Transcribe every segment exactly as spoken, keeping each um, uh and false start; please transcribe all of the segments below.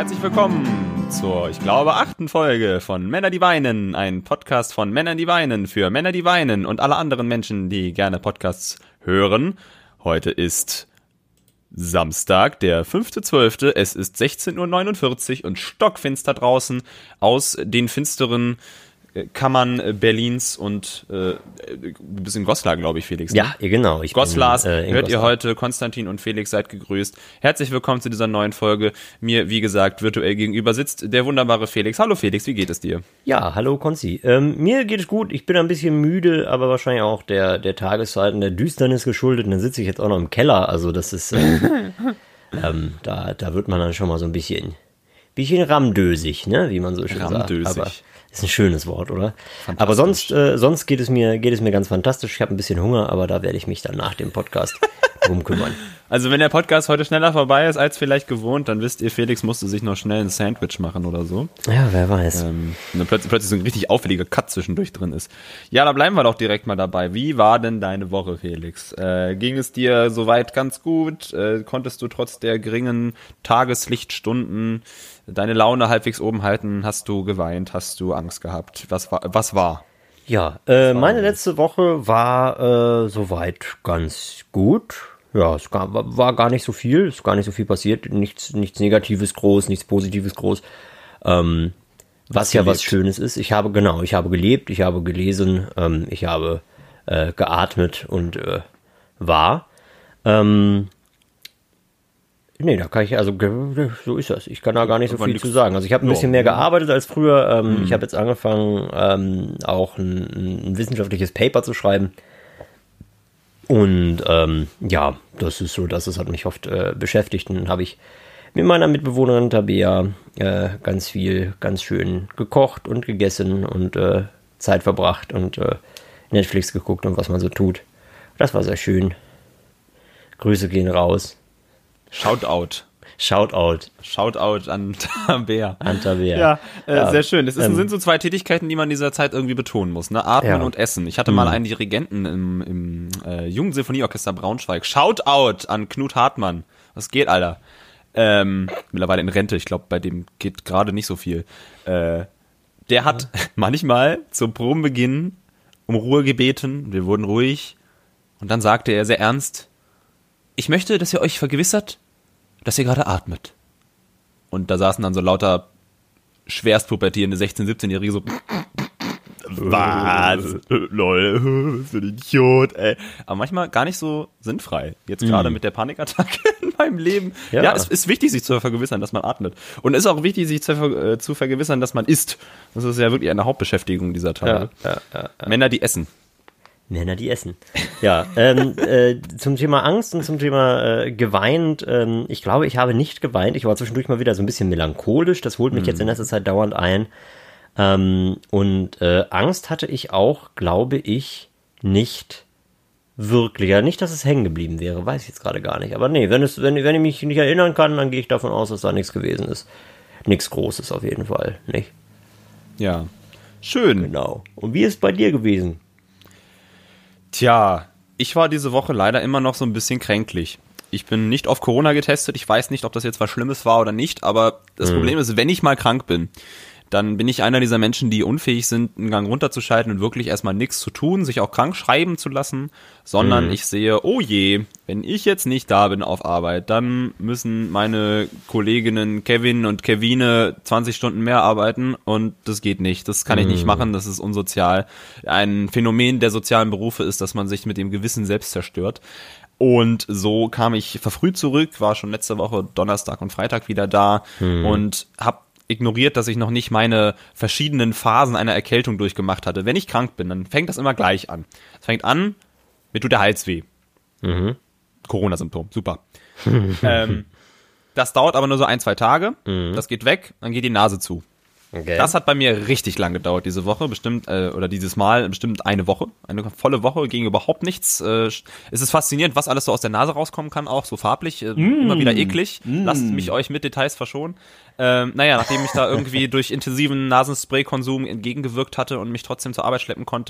herzlich willkommen zur, ich glaube, achten Folge von Männer, die weinen. Ein Podcast von Männern, die weinen, für Männer, die weinen und alle anderen Menschen, die gerne Podcasts hören. Heute ist Samstag, der fünfter zwölfter Es ist sechzehn Uhr neunundvierzig und stockfinster draußen. Aus den finsteren Kammern Berlins und äh, du bist in Goslar, glaube ich, Felix. Ne? Ja, genau. Ich Goslars bin, äh, hört Goslar. Ihr heute. Konstantin und Felix, seid gegrüßt. Herzlich willkommen zu dieser neuen Folge. Mir, wie gesagt, virtuell gegenüber sitzt der wunderbare Felix. Hallo Felix, wie geht es dir? Ja, hallo Konzi. Ähm, mir geht es gut. Ich bin ein bisschen müde, aber wahrscheinlich auch der, der Tageszeit und der Düsternis geschuldet. Und dann sitze ich jetzt auch noch im Keller. Also das ist, äh, ähm, da, da wird man dann schon mal so ein bisschen, bisschen ramdösig, ne, wie man so schön Ramdösig. sagt. Aber ist ein schönes Wort, oder? Aber sonst, äh, sonst geht es mir, geht es mir ganz fantastisch. Ich habe ein bisschen Hunger, aber da werde ich mich dann nach dem Podcast drum kümmern. Also wenn der Podcast heute schneller vorbei ist als vielleicht gewohnt, dann wisst ihr, Felix musste sich noch schnell ein Sandwich machen oder so. Ja, wer weiß. Ähm, und dann plötzlich, plötzlich so ein richtig auffälliger Cut zwischendurch drin ist. Ja, da bleiben wir doch direkt mal dabei. Wie war denn deine Woche, Felix? Äh, ging es dir soweit ganz gut? Äh, konntest du trotz der geringen Tageslichtstunden deine Laune halbwegs oben halten? Hast du geweint? Hast du Angst gehabt? Was war? Was war? Ja, äh, meine letzte Woche war äh, soweit ganz gut. Ja, es gar, war gar nicht so viel, es ist gar nicht so viel passiert, nichts, nichts Negatives groß, nichts Positives groß. Ähm, was ja was Schönes ist. Ich habe, genau, ich habe gelebt, ich habe gelesen, ähm, ich habe äh, geatmet und äh, war. Ähm, nee, da kann ich, also so ist das. Ich kann da gar nicht so viel zu sagen. Also ich habe ein bisschen mehr gearbeitet als früher. Ähm, mhm. Ich habe jetzt angefangen, ähm, auch ein, ein wissenschaftliches Paper zu schreiben. Und ähm, ja, das ist so, dass es hat mich oft äh, beschäftigt. Und dann habe ich mit meiner Mitbewohnerin Tabea äh, ganz viel, ganz schön gekocht und gegessen und äh, Zeit verbracht und äh, Netflix geguckt und was man so tut. Das war sehr schön. Grüße gehen raus. Shoutout. Shoutout. Shoutout an Tabea. An Tabea. Ja, äh, ja, sehr schön. Es ist, ähm, sind so zwei Tätigkeiten, die man in dieser Zeit irgendwie betonen muss, ne? Atmen ja. und Essen. Ich hatte mal einen Dirigenten im, im äh, Jugendsinfonieorchester Braunschweig. Shoutout an Knut Hartmann. Was geht, Alter? Ähm, mittlerweile in Rente. Ich glaube, bei dem geht gerade nicht so viel. Äh, der hat ja. manchmal zum Probenbeginn um Ruhe gebeten. Wir wurden ruhig. Und dann sagte er sehr ernst: Ich möchte, dass ihr euch vergewissert, dass ihr gerade atmet. Und da saßen dann so lauter schwerst pubertierende sechzehn-, siebzehnjährige so, was? Lol, was für ein Idiot, ey. Aber manchmal gar nicht so sinnfrei. Jetzt gerade mm. mit der Panikattacke in meinem Leben. Ja. ja, es ist wichtig, sich zu vergewissern, dass man atmet. Und es ist auch wichtig, sich zu, äh, zu vergewissern, dass man isst. Das ist ja wirklich eine Hauptbeschäftigung dieser Tage. Ja, ja, ja, ja. Männer, die essen. Männer, die essen. Ja, ähm, äh, zum Thema Angst und zum Thema äh, geweint. Ähm, ich glaube, ich habe nicht geweint. Ich war zwischendurch mal wieder so ein bisschen melancholisch. Das holt mich mm. jetzt in letzter Zeit dauernd ein. Ähm, und äh, Angst hatte ich auch, glaube ich, nicht wirklich. Ja, nicht, dass es hängen geblieben wäre, weiß ich jetzt gerade gar nicht. Aber nee, wenn es, wenn, wenn ich mich nicht erinnern kann, dann gehe ich davon aus, dass da nichts gewesen ist. Nichts Großes auf jeden Fall, nicht? Ja, schön. Genau. Und wie ist es bei dir gewesen? Tja, ich war diese Woche leider immer noch so ein bisschen kränklich. Ich bin nicht auf Corona getestet. Ich weiß nicht, ob das jetzt was Schlimmes war oder nicht, aber das mhm. Problem ist, wenn ich mal krank bin, dann bin ich einer dieser Menschen, die unfähig sind, einen Gang runterzuschalten und wirklich erstmal nichts zu tun, sich auch krank schreiben zu lassen, sondern mhm. ich sehe, oh je, wenn ich jetzt nicht da bin auf Arbeit, dann müssen meine Kolleginnen Kevin und Kevine zwanzig Stunden mehr arbeiten und das geht nicht, das kann ich nicht machen, das ist unsozial. Ein Phänomen der sozialen Berufe ist, dass man sich mit dem Gewissen selbst zerstört. Und so kam ich verfrüht zurück, war schon letzte Woche Donnerstag und Freitag wieder da mhm. und habe ignoriert, dass ich noch nicht meine verschiedenen Phasen einer Erkältung durchgemacht hatte. Wenn ich krank bin, dann fängt das immer gleich an. Es fängt an, mir tut der Hals weh. Mhm. Corona-Symptom, super. ähm, das dauert aber nur so ein, zwei Tage. Mhm. Das geht weg, dann geht die Nase zu. Okay. Das hat bei mir richtig lang gedauert diese Woche, bestimmt, äh, oder dieses Mal bestimmt eine Woche. Eine volle Woche, ging überhaupt nichts. Äh, es ist faszinierend, was alles so aus der Nase rauskommen kann, auch so farblich, äh, mm. immer wieder eklig. Mm. Lasst mich euch mit Details verschonen. Ähm, naja, nachdem ich da irgendwie durch intensiven Nasenspray-Konsum entgegengewirkt hatte und mich trotzdem zur Arbeit schleppen konnte,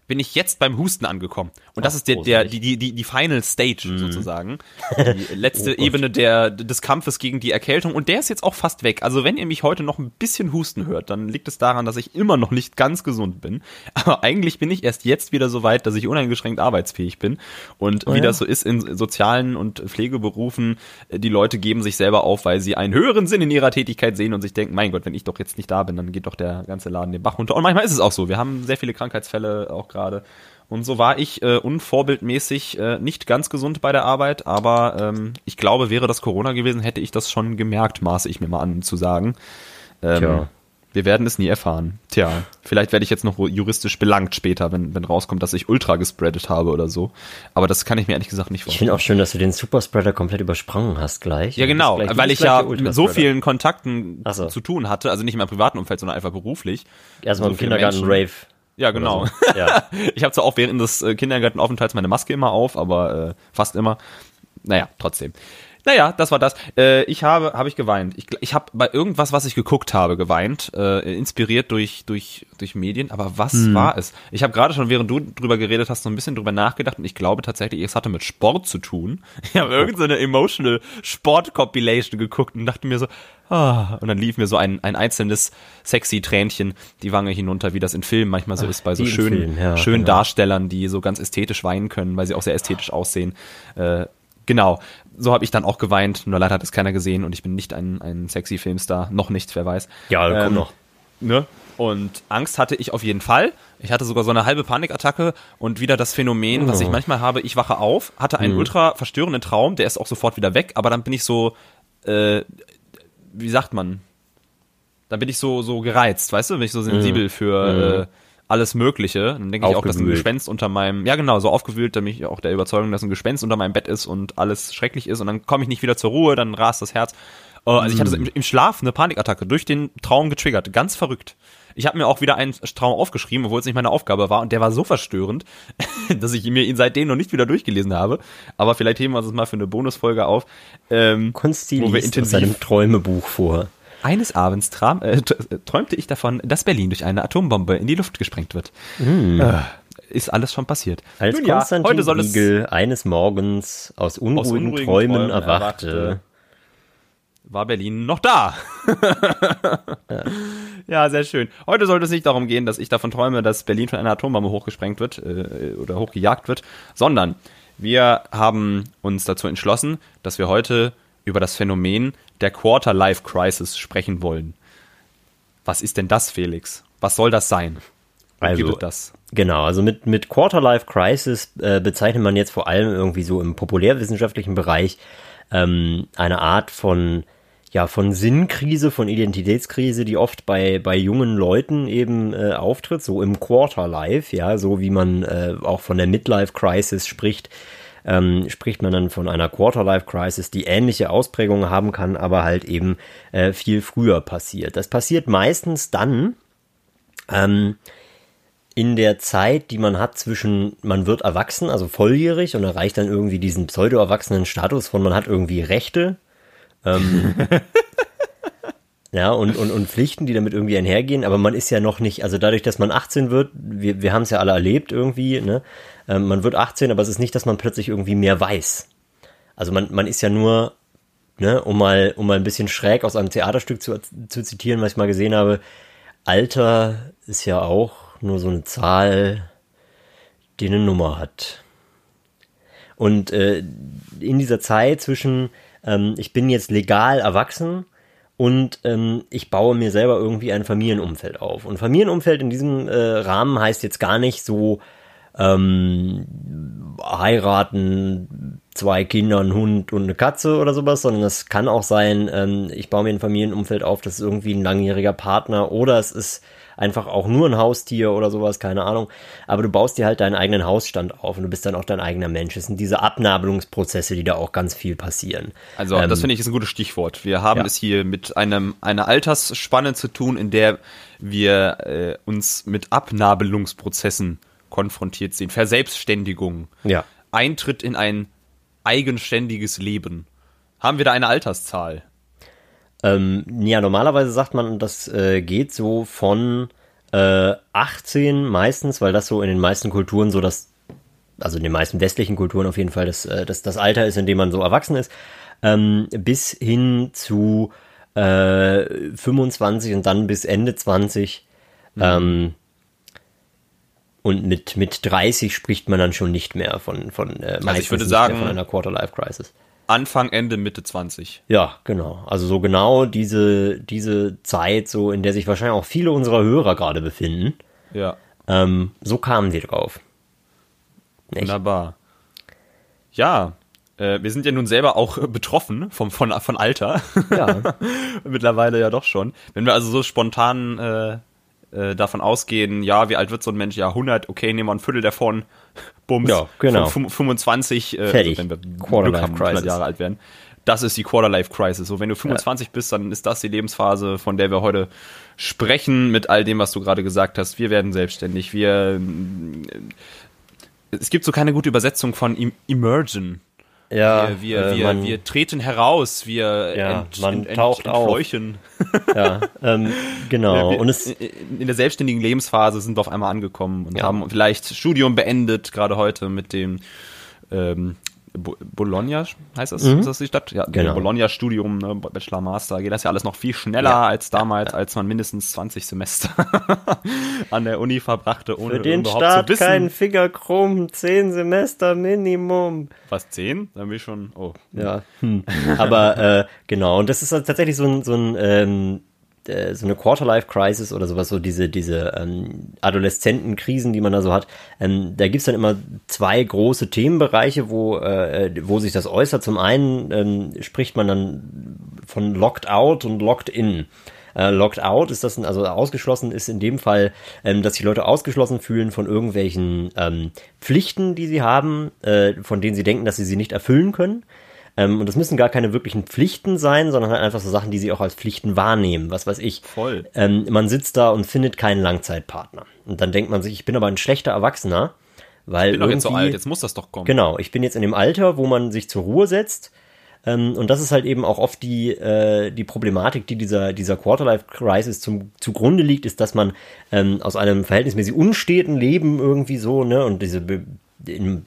bin ich jetzt beim Husten angekommen. Und das Ach, ist der, der, die, die, die, die Final Stage mhm. sozusagen. Die letzte oh Ebene der, des Kampfes gegen die Erkältung. Und der ist jetzt auch fast weg. Also wenn ihr mich heute noch ein bisschen husten hört, dann liegt es daran, dass ich immer noch nicht ganz gesund bin. Aber eigentlich bin ich erst jetzt wieder so weit, dass ich uneingeschränkt arbeitsfähig bin. Und oh, wie ja. das so ist in sozialen und Pflegeberufen, die Leute geben sich selber auf, weil sie einen höheren Sinn in ihrer Tätigkeit sehen und sich denken, mein Gott, wenn ich doch jetzt nicht da bin, dann geht doch der ganze Laden den Bach runter. Und manchmal ist es auch so. Wir haben sehr viele Krankheitsfälle auch gerade. Und so war ich äh, unvorbildmäßig äh, nicht ganz gesund bei der Arbeit, aber ähm, ich glaube, wäre das Corona gewesen, hätte ich das schon gemerkt, maße ich mir mal an zu sagen. Ähm, Tja. Wir werden es nie erfahren. Tja, vielleicht werde ich jetzt noch juristisch belangt später, wenn, wenn rauskommt, dass ich Ultra gespreadet habe oder so. Aber das kann ich mir ehrlich gesagt nicht vorstellen. Ich finde auch schön, dass du den Superspreader komplett übersprungen hast gleich. Ja, genau, gleich, weil ich ja mit so vielen Kontakten so. zu tun hatte, also nicht in meinem privaten Umfeld, sondern einfach beruflich. Erstmal im Kindergarten-Rave. Ja, genau. So. Ja. Ich habe zwar auch während des Kindergartenaufenthalts meine Maske immer auf, aber äh, fast immer. Naja, trotzdem. Naja, das war das. Äh, ich habe habe ich geweint. Ich, ich habe bei irgendwas, was ich geguckt habe, geweint. Äh, inspiriert durch durch durch Medien. Aber was hm. war es? Ich habe gerade schon, während du drüber geredet hast, so ein bisschen drüber nachgedacht. Und ich glaube tatsächlich, es hatte mit Sport zu tun. Ich habe irgendeine so emotional Sport-Compilation geguckt und dachte mir so, ah. Und dann lief mir so ein ein einzelnes sexy Tränchen die Wange hinunter, wie das in Filmen manchmal so Ach, ist, bei so schönen, Film, ja, schönen genau. Darstellern, die so ganz ästhetisch weinen können, weil sie auch sehr ästhetisch aussehen. Äh, Genau, so habe ich dann auch geweint, nur leider hat es keiner gesehen und ich bin nicht ein, ein sexy Filmstar, noch nicht, wer weiß. Ja, komm ähm, noch. Ne? Und Angst hatte ich auf jeden Fall. Ich hatte sogar so eine halbe Panikattacke und wieder das Phänomen, oh. was ich manchmal habe, ich wache auf, hatte einen mhm. ultra verstörenden Traum, der ist auch sofort wieder weg, aber dann bin ich so, äh, wie sagt man, dann bin ich so so gereizt, weißt du, bin ich so sensibel mhm. für mhm. äh, alles Mögliche. Dann denke ich auch, dass ein Gespenst unter meinem, ja genau, so aufgewühlt, da bin ich auch der Überzeugung, dass ein Gespenst unter meinem Bett ist und alles schrecklich ist und dann komme ich nicht wieder zur Ruhe, dann rast das Herz. Uh, also ich hatte so im, im Schlaf eine Panikattacke, durch den Traum getriggert, ganz verrückt. Ich habe mir auch wieder einen Traum aufgeschrieben, obwohl es nicht meine Aufgabe war und der war so verstörend, dass ich mir ihn seitdem noch nicht wieder durchgelesen habe. Aber vielleicht heben wir uns das mal für eine Bonusfolge auf. Ähm, Konsti liest aus seinem Träumebuch vor. Eines Abends tram, äh, träumte ich davon, dass Berlin durch eine Atombombe in die Luft gesprengt wird. Mm. Äh, ist alles schon passiert. Als Nun Konstantin ja, heute soll Riegel eines Morgens aus unruhigen, aus unruhigen Träumen, Träumen erwachte, erwachte, war Berlin noch da. ja. ja, sehr schön. Heute sollte es nicht darum gehen, dass ich davon träume, dass Berlin von einer Atombombe hochgesprengt wird äh, oder hochgejagt wird, sondern wir haben uns dazu entschlossen, dass wir heute über das Phänomen der Quarter-Life-Crisis sprechen wollen. Was ist denn das, Felix? Was soll das sein? Wie also, gibt es das? Genau, also mit, mit Quarter-Life-Crisis äh, bezeichnet man jetzt vor allem irgendwie so im populärwissenschaftlichen Bereich ähm, eine Art von, ja, von Sinnkrise, von Identitätskrise, die oft bei, bei jungen Leuten eben äh, auftritt, so im Quarter-Life, ja, so wie man äh, auch von der Midlife-Crisis spricht. Ähm, spricht man dann von einer Quarter-Life-Crisis, die ähnliche Ausprägungen haben kann, aber halt eben äh, viel früher passiert. Das passiert meistens dann ähm, in der Zeit, die man hat zwischen, man wird erwachsen, also volljährig und erreicht dann irgendwie diesen pseudo-erwachsenen Status von, man hat irgendwie Rechte ähm, ja, und, und, und Pflichten, die damit irgendwie einhergehen, aber man ist ja noch nicht, also dadurch, dass man achtzehn wird, wir, wir haben es ja alle erlebt irgendwie, ne, ähm, man wird achtzehn, aber es ist nicht, dass man plötzlich irgendwie mehr weiß. Also man, man ist ja nur, ne, um mal, um mal ein bisschen schräg aus einem Theaterstück zu, zu zitieren, was ich mal gesehen habe, Alter ist ja auch nur so eine Zahl, die eine Nummer hat. Und äh, in dieser Zeit zwischen, ähm, ich bin jetzt legal erwachsen, und ähm, ich baue mir selber irgendwie ein Familienumfeld auf. Und Familienumfeld in diesem äh, Rahmen heißt jetzt gar nicht so ähm, heiraten, zwei Kinder, ein Hund und eine Katze oder sowas, sondern es kann auch sein, ähm, ich baue mir ein Familienumfeld auf, das ist irgendwie ein langjähriger Partner oder es ist einfach auch nur ein Haustier oder sowas, keine Ahnung. Aber du baust dir halt deinen eigenen Hausstand auf und du bist dann auch dein eigener Mensch. Es sind diese Abnabelungsprozesse, die da auch ganz viel passieren. Also ähm, das finde ich ist ein gutes Stichwort. Wir haben ja. es hier mit einem einer Altersspanne zu tun, in der wir äh, uns mit Abnabelungsprozessen konfrontiert sehen. Verselbstständigung. Ja. Eintritt in ein eigenständiges Leben. Haben wir da eine Alterszahl? Ähm, ja, normalerweise sagt man, das äh, geht so von äh, achtzehn meistens, weil das so in den meisten Kulturen so das, also in den meisten westlichen Kulturen auf jeden Fall das, äh, das, das Alter ist, in dem man so erwachsen ist, ähm, bis hin zu äh, fünfundzwanzig und dann bis Ende zwanzig. Mhm. Ähm, und mit, mit dreißig spricht man dann schon nicht mehr von, von äh, meistens also ich würde nicht sagen, mehr von einer Quarter-Life-Crisis. Anfang, Ende, Mitte zwanzig. Ja, genau. Also so genau diese, diese Zeit, so in der sich wahrscheinlich auch viele unserer Hörer gerade befinden. Ja. Ähm, so kamen wir drauf. Nicht? Wunderbar. Ja, äh, wir sind ja nun selber auch äh, betroffen vom, von, von Alter. Ja. Mittlerweile ja doch schon. Wenn wir also so spontan äh, äh, davon ausgehen, ja, wie alt wird so ein Mensch? Ja, hundert, okay, nehmen wir ein Viertel davon. Bums. Ja, genau. fünfundzwanzig, äh, fertig. Also wenn wir Glück haben, hundert Jahre alt werden. Das ist die Quarter-Life-Crisis. So, wenn du fünfundzwanzig ja. bist, dann ist das die Lebensphase, von der wir heute sprechen, mit all dem, was du gerade gesagt hast. Wir werden selbstständig, wir... Es gibt so keine gute Übersetzung von im- emergen. Ja, wir, wir, äh, wir, man, wir treten heraus, wir ja, ent, man ent, ent, taucht entfleuchen. Auf. Ja, ähm, genau. Wir, und es, in der selbstständigen Lebensphase sind wir auf einmal angekommen und ja. haben vielleicht Studium beendet, gerade heute mit dem ähm, Bo- Bologna, heißt das? Mhm. Ist das die Stadt? Ja, genau. Bologna-Studium, ne, Bachelor, Master, geht das ja alles noch viel schneller ja. als damals, als man mindestens zwanzig Semester an der Uni verbrachte, ohne für den überhaupt Staat zu wissen. kein Finger krumm, zehn Semester Minimum. Was, zehn? Dann bin ich schon, oh. Ja, hm. aber äh, genau, und das ist halt tatsächlich so ein, so ein ähm, äh, so eine Quarter-Life-Crisis oder sowas, so diese, diese ähm, Adoleszentenkrisen, die man da so hat. Ähm, da gibt's dann immer zwei große Themenbereiche, wo, äh, wo sich das äußert. Zum einen ähm, spricht man dann von Locked Out und Locked In. Äh, locked Out ist das, also ausgeschlossen ist in dem Fall, ähm, dass sich Leute ausgeschlossen fühlen von irgendwelchen ähm, Pflichten, die sie haben, äh, von denen sie denken, dass sie sie nicht erfüllen können. Ähm, und das müssen gar keine wirklichen Pflichten sein, sondern halt einfach so Sachen, die sie auch als Pflichten wahrnehmen. Was weiß ich. Voll. Ähm, man sitzt da und findet keinen Langzeitpartner. Und dann denkt man sich, ich bin aber ein schlechter Erwachsener, weil Ich bin doch irgendwie, jetzt so alt, jetzt muss das doch kommen. Genau, ich bin jetzt in dem Alter, wo man sich zur Ruhe setzt. Ähm, und das ist halt eben auch oft die, äh, die Problematik, die dieser, dieser Quarter-Life-Crisis zum, zugrunde liegt, ist, dass man ähm, aus einem verhältnismäßig unsteten Leben irgendwie so, ne, und diese, in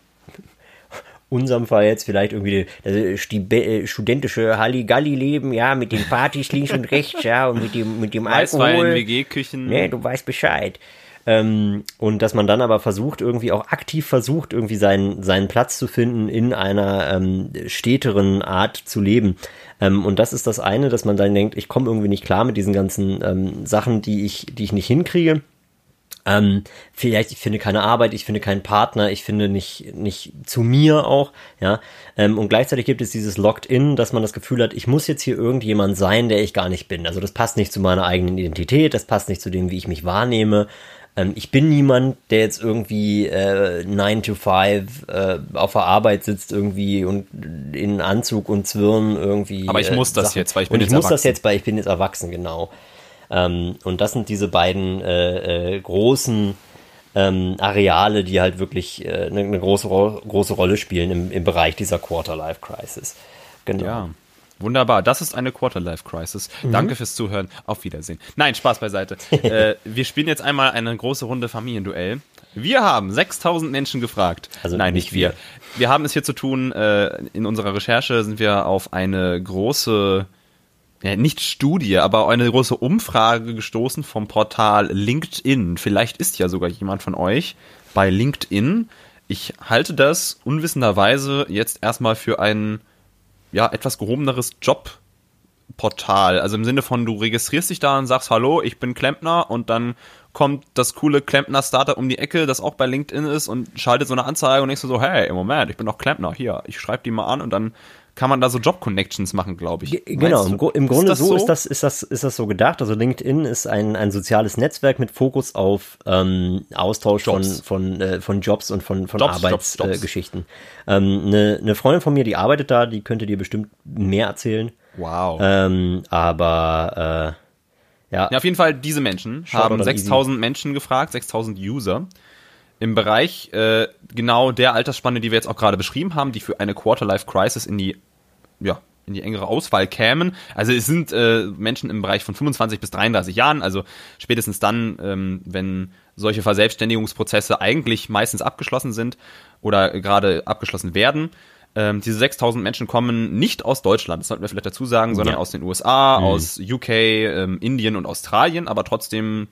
unserem Fall jetzt vielleicht irgendwie das studentische Halligalli-Leben, ja, mit den Partys links und rechts, ja, und mit dem, mit dem Weißwein, Alkohol. W G-Küchen. Ne, du weißt Bescheid. Ähm, und dass man dann aber versucht, irgendwie auch aktiv versucht, irgendwie seinen, seinen Platz zu finden in einer ähm, steteren Art zu leben. Ähm, und das ist das eine, dass man dann denkt, ich komme irgendwie nicht klar mit diesen ganzen ähm, Sachen, die ich, die ich nicht hinkriege. Ähm, vielleicht, ich finde keine Arbeit, ich finde keinen Partner, ich finde nicht, nicht zu mir auch, ja. Ähm, und gleichzeitig gibt es dieses Locked-In, dass man das Gefühl hat, ich muss jetzt hier irgendjemand sein, der ich gar nicht bin. Also das passt nicht zu meiner eigenen Identität, das passt nicht zu dem, wie ich mich wahrnehme. Ähm, ich bin niemand, der jetzt irgendwie äh, nine to five äh, auf der Arbeit sitzt irgendwie und in Anzug und Zwirn irgendwie. Aber ich muss äh, das Sachen. jetzt, weil ich bin und ich jetzt muss erwachsen. das jetzt, weil ich bin jetzt erwachsen, genau. Ähm, und das sind diese beiden äh, äh, großen ähm, Areale, die halt wirklich äh, eine, eine große, Ro- große Rolle spielen im, im Bereich dieser Quarter-Life-Crisis. Genau. Ja, wunderbar. Das ist eine Quarter-Life-Crisis. Mhm. Danke fürs Zuhören. Auf Wiedersehen. Nein, Spaß beiseite. äh, wir spielen jetzt einmal eine große Runde Familienduell. Wir haben sechstausend Menschen gefragt. Also Nein, nicht wir. Wir haben es hier zu tun, äh, in unserer Recherche sind wir auf eine große... Ja, nicht Studie, aber eine große Umfrage gestoßen vom Portal LinkedIn. Vielleicht ist ja sogar jemand von euch bei LinkedIn. Ich halte das unwissenderweise jetzt erstmal für ein ja etwas gehobeneres Jobportal. Also im Sinne von, du registrierst dich da und sagst, hallo, ich bin Klempner, und dann kommt das coole Klempner-Startup um die Ecke, das auch bei LinkedIn ist, und schaltet so eine Anzeige und denkst du so, hey, im Moment, ich bin doch Klempner, hier, ich schreibe die mal an, und dann kann man da so Job-Connections machen, glaube ich. G- Genau, im, Gru- im Grunde ist so, so ist das, ist das, ist das so gedacht. Also LinkedIn ist ein, ein soziales Netzwerk mit Fokus auf ähm, Austausch Jobs. von, von, äh, von Jobs und von, von Jobs, Jobs, Jobs. Arbeitsgeschichten. Ähm, eine, eine Freundin von mir, die arbeitet da, die könnte dir bestimmt mehr erzählen. Wow. Ähm, aber äh, ja. Ja, auf jeden Fall, diese Menschen Short haben oder sechstausend Menschen gefragt, sechstausend User, im Bereich äh, genau der Altersspanne, die wir jetzt auch gerade beschrieben haben, die für eine Quarter-Life-Crisis in die ja, in die engere Auswahl kämen. Also es sind äh, Menschen im Bereich von fünfundzwanzig bis dreiunddreißig Jahren, also spätestens dann, ähm, wenn solche Verselbstständigungsprozesse eigentlich meistens abgeschlossen sind oder gerade abgeschlossen werden. Ähm, diese sechstausend Menschen kommen nicht aus Deutschland, das sollten wir vielleicht dazu sagen, sondern ja. aus den U S A, mhm. aus U K, ähm, Indien und Australien, aber trotzdem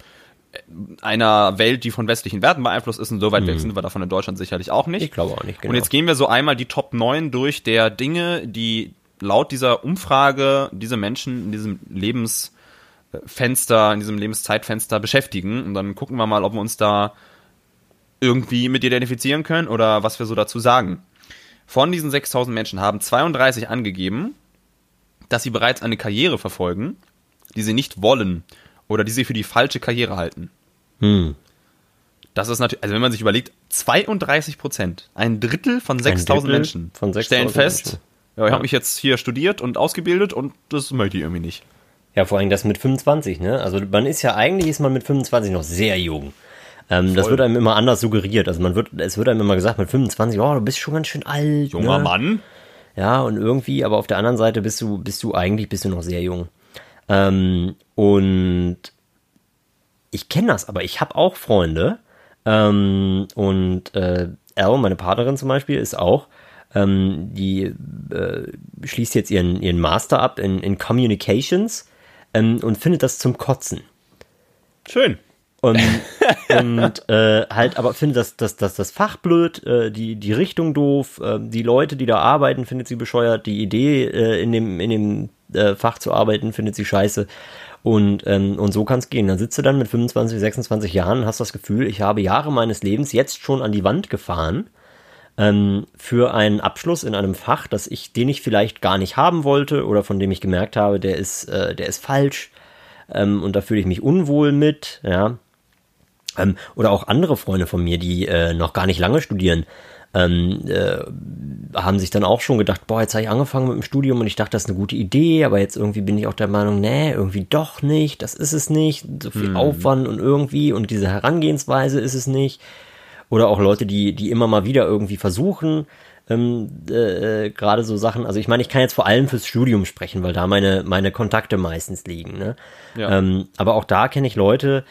einer Welt, die von westlichen Werten beeinflusst ist, und so weit mhm. weg sind wir davon in Deutschland sicherlich auch nicht. Ich glaube auch nicht, genau. Und jetzt gehen wir so einmal die Top neun durch der Dinge, die laut dieser Umfrage diese Menschen in diesem Lebensfenster, in diesem Lebenszeitfenster beschäftigen. Und dann gucken wir mal, ob wir uns da irgendwie mit identifizieren können oder was wir so dazu sagen. Von diesen sechstausend Menschen haben zweiunddreißig angegeben, dass sie bereits eine Karriere verfolgen, die sie nicht wollen oder die sie für die falsche Karriere halten. Hm. Das ist natürlich, also wenn man sich überlegt, zweiunddreißig Prozent, ein Drittel von sechstausend Menschen von stellen fest, Menschen. ja, ich Ja. habe mich jetzt hier studiert und ausgebildet und das möchte ich irgendwie nicht. Ja, vor allem das mit fünfundzwanzig, ne? Also man ist ja, eigentlich ist man mit fünfundzwanzig noch sehr jung. Ähm, das wird einem immer anders suggeriert. Also man wird, es wird einem immer gesagt, mit fünfundzwanzig, oh, du bist schon ganz schön alt. Junger ne? Mann. Ja, und irgendwie, aber auf der anderen Seite bist du, bist du eigentlich, bist du noch sehr jung. Ähm, und ich kenne das, aber ich habe auch Freunde. Ähm, und äh, Elle, meine Partnerin zum Beispiel, ist auch, ähm, die äh, schließt jetzt ihren, ihren Master ab in, in Communications ähm, und findet das zum Kotzen. Schön. Und, und äh, halt aber findet das, das, das, das Fach blöd, äh, die, die Richtung doof, äh, die Leute, die da arbeiten, findet sie bescheuert, die Idee, äh, in dem, in dem äh, Fach zu arbeiten, findet sie scheiße. Und, ähm, und so kann es gehen. Dann sitzt du dann mit fünfundzwanzig, sechsundzwanzig Jahren und hast das Gefühl, ich habe Jahre meines Lebens jetzt schon an die Wand gefahren ähm, für einen Abschluss in einem Fach, das ich, den ich vielleicht gar nicht haben wollte oder von dem ich gemerkt habe, der ist, äh, der ist falsch. Ähm, und da fühle ich mich unwohl mit, ja. Ähm, oder auch andere Freunde von mir, die äh, noch gar nicht lange studieren, ähm, äh, haben sich dann auch schon gedacht, boah, jetzt habe ich angefangen mit dem Studium und ich dachte, das ist eine gute Idee, aber jetzt irgendwie bin ich auch der Meinung, nee, irgendwie doch nicht, das ist es nicht, so viel hm. Aufwand und irgendwie und diese Herangehensweise ist es nicht. Oder auch Leute, die die immer mal wieder irgendwie versuchen, ähm, äh, gerade so Sachen, also ich meine, ich kann jetzt vor allem fürs Studium sprechen, weil da meine meine Kontakte meistens liegen, ne? Ja. Ähm, aber auch da kenne ich Leute,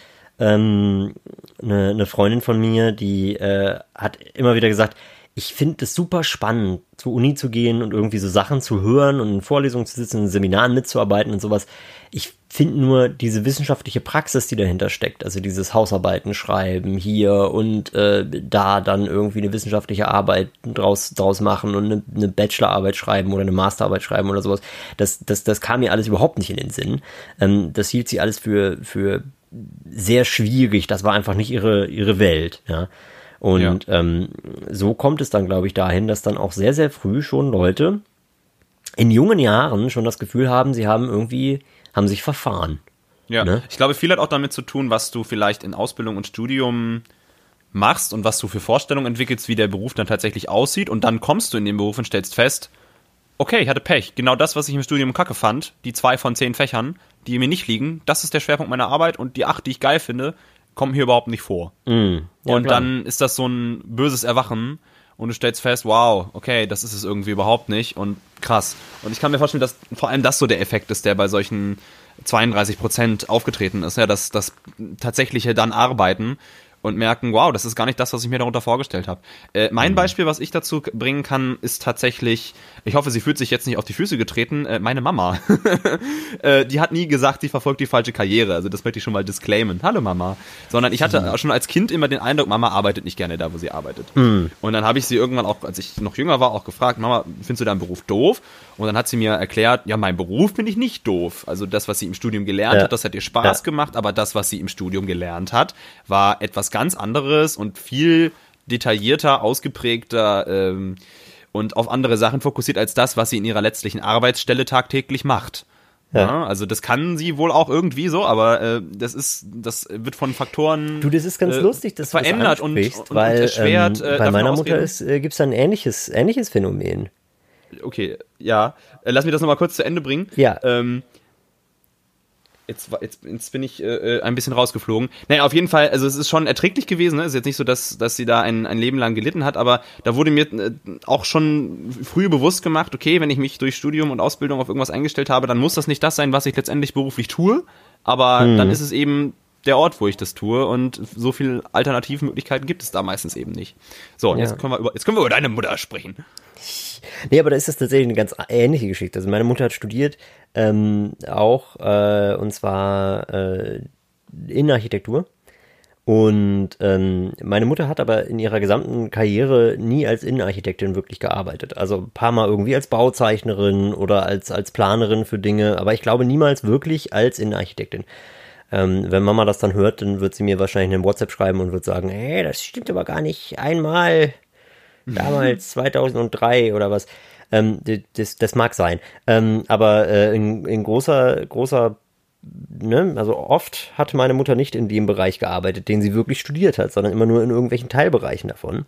ähm, eine, eine Freundin von mir, die äh, hat immer wieder gesagt, ich finde es super spannend, zur Uni zu gehen und irgendwie so Sachen zu hören und in Vorlesungen zu sitzen, in Seminaren mitzuarbeiten und sowas. Ich finde nur diese wissenschaftliche Praxis, die dahinter steckt, also dieses Hausarbeiten schreiben hier und äh, da dann irgendwie eine wissenschaftliche Arbeit draus, draus machen und eine, eine Bachelorarbeit schreiben oder eine Masterarbeit schreiben oder sowas, das, das, das kam mir alles überhaupt nicht in den Sinn. Ähm, das hielt sie alles für, für sehr schwierig, das war einfach nicht ihre, ihre Welt, ja. Und ja. ähm, so kommt es dann, glaube ich, dahin, dass dann auch sehr, sehr früh schon Leute in jungen Jahren schon das Gefühl haben, sie haben irgendwie, haben sich verfahren. Ja, ne? Ich glaube, viel hat auch damit zu tun, was du vielleicht in Ausbildung und Studium machst und was du für Vorstellungen entwickelst, wie der Beruf dann tatsächlich aussieht. Und dann kommst du in den Beruf und stellst fest, okay, ich hatte Pech. Genau das, was ich im Studium kacke fand, die zwei von zehn Fächern, die mir nicht liegen, das ist der Schwerpunkt meiner Arbeit und die acht, die ich geil finde, kommen hier überhaupt nicht vor. Mm, ja, und klar. dann ist das so ein böses Erwachen und du stellst fest, wow, okay, das ist es irgendwie überhaupt nicht und krass. Und ich kann mir vorstellen, dass vor allem das so der Effekt ist, der bei solchen zweiunddreißig Prozent aufgetreten ist, ja, dass das tatsächliche dann Arbeiten und merken, wow, das ist gar nicht das, was ich mir darunter vorgestellt habe. Äh, mein mhm. Beispiel, was ich dazu bringen kann, ist tatsächlich, ich hoffe, sie fühlt sich jetzt nicht auf die Füße getreten, äh, meine Mama. äh, die hat nie gesagt, sie verfolgt die falsche Karriere, also das möchte ich schon mal disclaimen. Hallo Mama. Sondern ich hatte mhm. schon als Kind immer den Eindruck, Mama arbeitet nicht gerne da, wo sie arbeitet. Mhm. Und dann habe ich sie irgendwann auch, als ich noch jünger war, auch gefragt, Mama, findest du deinen Beruf doof? Und dann hat sie mir erklärt, ja, mein Beruf finde ich nicht doof. Also das, was sie im Studium gelernt ja. hat, das hat ihr Spaß ja. gemacht, aber das, was sie im Studium gelernt hat, war etwas ganz anderes und viel detaillierter, ausgeprägter ähm, und auf andere Sachen fokussiert als das, was sie in ihrer letztlichen Arbeitsstelle tagtäglich macht. Ja. Ja, also das kann sie wohl auch irgendwie so, aber äh, das ist, das wird von Faktoren du, das ist ganz äh, lustig, dass verändert du das und, und, weil, und erschwert. Ähm, äh, bei meiner Mutter ist, äh, gibt es ein ähnliches, ähnliches Phänomen. Okay, ja. Äh, lass mich das nochmal kurz zu Ende bringen. Ja. Ähm, Jetzt, jetzt, jetzt bin ich äh, ein bisschen rausgeflogen. Naja, auf jeden Fall, also es ist schon erträglich gewesen. Ne? Es ist jetzt nicht so, dass, dass sie da ein, ein Leben lang gelitten hat, aber da wurde mir äh, auch schon früh bewusst gemacht, okay, wenn ich mich durch Studium und Ausbildung auf irgendwas eingestellt habe, dann muss das nicht das sein, was ich letztendlich beruflich tue, aber hm. dann ist es eben der Ort, wo ich das tue, und so viele Alternativmöglichkeiten gibt es da meistens eben nicht. So, und ja. jetzt können wir über, jetzt können wir über deine Mutter sprechen. Nee, aber da ist das tatsächlich eine ganz ähnliche Geschichte. Also meine Mutter hat studiert, ähm, auch, äh, und zwar äh, Innenarchitektur. Und ähm, meine Mutter hat aber in ihrer gesamten Karriere nie als Innenarchitektin wirklich gearbeitet. Also ein paar Mal irgendwie als Bauzeichnerin oder als, als Planerin für Dinge, aber ich glaube niemals wirklich als Innenarchitektin. Ähm, wenn Mama das dann hört, dann wird sie mir wahrscheinlich eine WhatsApp schreiben und wird sagen, hey, das stimmt aber gar nicht. Einmal, damals zweitausenddrei oder was. Ähm, das, das mag sein. Ähm, aber äh, in, in großer, großer, ne, also oft hat meine Mutter nicht in dem Bereich gearbeitet, den sie wirklich studiert hat, sondern immer nur in irgendwelchen Teilbereichen davon.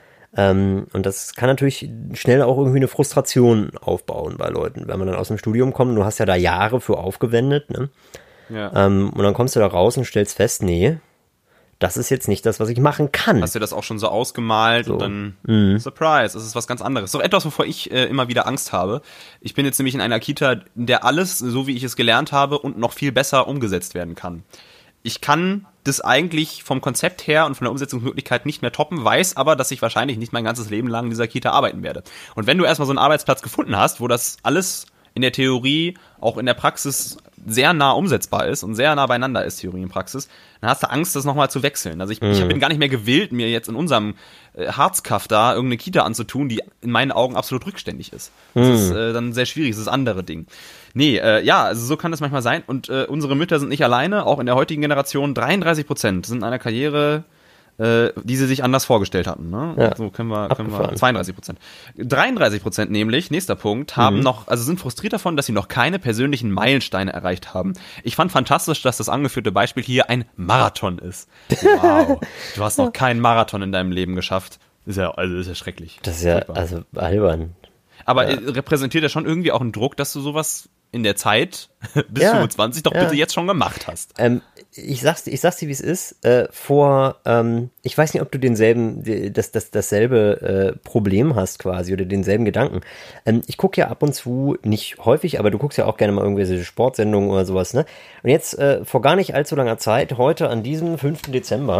Ähm, und das kann natürlich schnell auch irgendwie eine Frustration aufbauen bei Leuten, wenn man dann aus dem Studium kommt. Du hast ja da Jahre für aufgewendet, ne? Ja. Ähm, und dann kommst du da raus und stellst fest, nee, das ist jetzt nicht das, was ich machen kann. Hast du das auch schon so ausgemalt so. Und dann, mhm. Surprise, es ist was ganz anderes. So etwas, wovor ich äh, immer wieder Angst habe. Ich bin jetzt nämlich in einer Kita, in der alles, so wie ich es gelernt habe, und noch viel besser umgesetzt werden kann. Ich kann das eigentlich vom Konzept her und von der Umsetzungsmöglichkeit nicht mehr toppen, weiß aber, dass ich wahrscheinlich nicht mein ganzes Leben lang in dieser Kita arbeiten werde. Und wenn du erstmal so einen Arbeitsplatz gefunden hast, wo das alles in der Theorie, auch in der Praxis sehr nah umsetzbar ist und sehr nah beieinander ist, Theorie und Praxis, dann hast du Angst, das nochmal zu wechseln. Also ich, mhm. ich bin gar nicht mehr gewillt, mir jetzt in unserem äh, Harzkaff da irgendeine Kita anzutun, die in meinen Augen absolut rückständig ist. Das mhm. ist äh, dann sehr schwierig, das ist das andere Ding. Nee, äh, ja, also so kann das manchmal sein. Und äh, unsere Mütter sind nicht alleine, auch in der heutigen Generation, dreiunddreißig Prozent sind in einer Karriere, äh, die sie sich anders vorgestellt hatten. Ne? Ja. So können wir, können wir zweiunddreißig Prozent. dreiunddreißig Prozent nämlich, nächster Punkt, haben mhm. noch, also sind frustriert davon, dass sie noch keine persönlichen Meilensteine erreicht haben. Ich fand fantastisch, dass das angeführte Beispiel hier ein Marathon ist. Wow, du hast noch keinen Marathon in deinem Leben geschafft. Ist ja, also ist ja schrecklich. Das ist ja, furchtbar. Also albern. Aber ja. repräsentiert ja schon irgendwie auch einen Druck, dass du sowas in der Zeit bis ja, fünfundzwanzig doch ja. bitte jetzt schon gemacht hast. Ähm, ich sag's, ich sag's dir, wie es ist. Äh, vor, ähm, ich weiß nicht, ob du denselben, das, das, dasselbe äh, Problem hast quasi oder denselben Gedanken. Ähm, ich gucke ja ab und zu, nicht häufig, aber du guckst ja auch gerne mal irgendwelche Sportsendungen oder sowas, ne? Und jetzt äh, vor gar nicht allzu langer Zeit, heute an diesem fünften Dezember,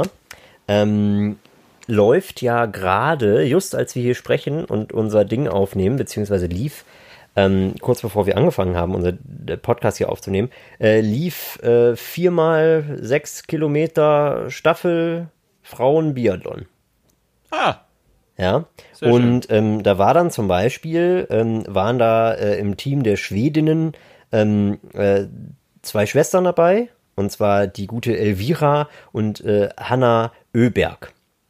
ähm, läuft ja gerade, just als wir hier sprechen und unser Ding aufnehmen, beziehungsweise lief, Ähm, kurz bevor wir angefangen haben, unser Podcast hier aufzunehmen, äh, lief äh, viermal sechs Kilometer Staffel Frauen-Biathlon. Ah. Ja. Und ähm, da war dann zum Beispiel, ähm, waren da äh, im Team der Schwedinnen ähm, äh, zwei Schwestern dabei, und zwar die gute Elvira und äh, Hanna Öberg.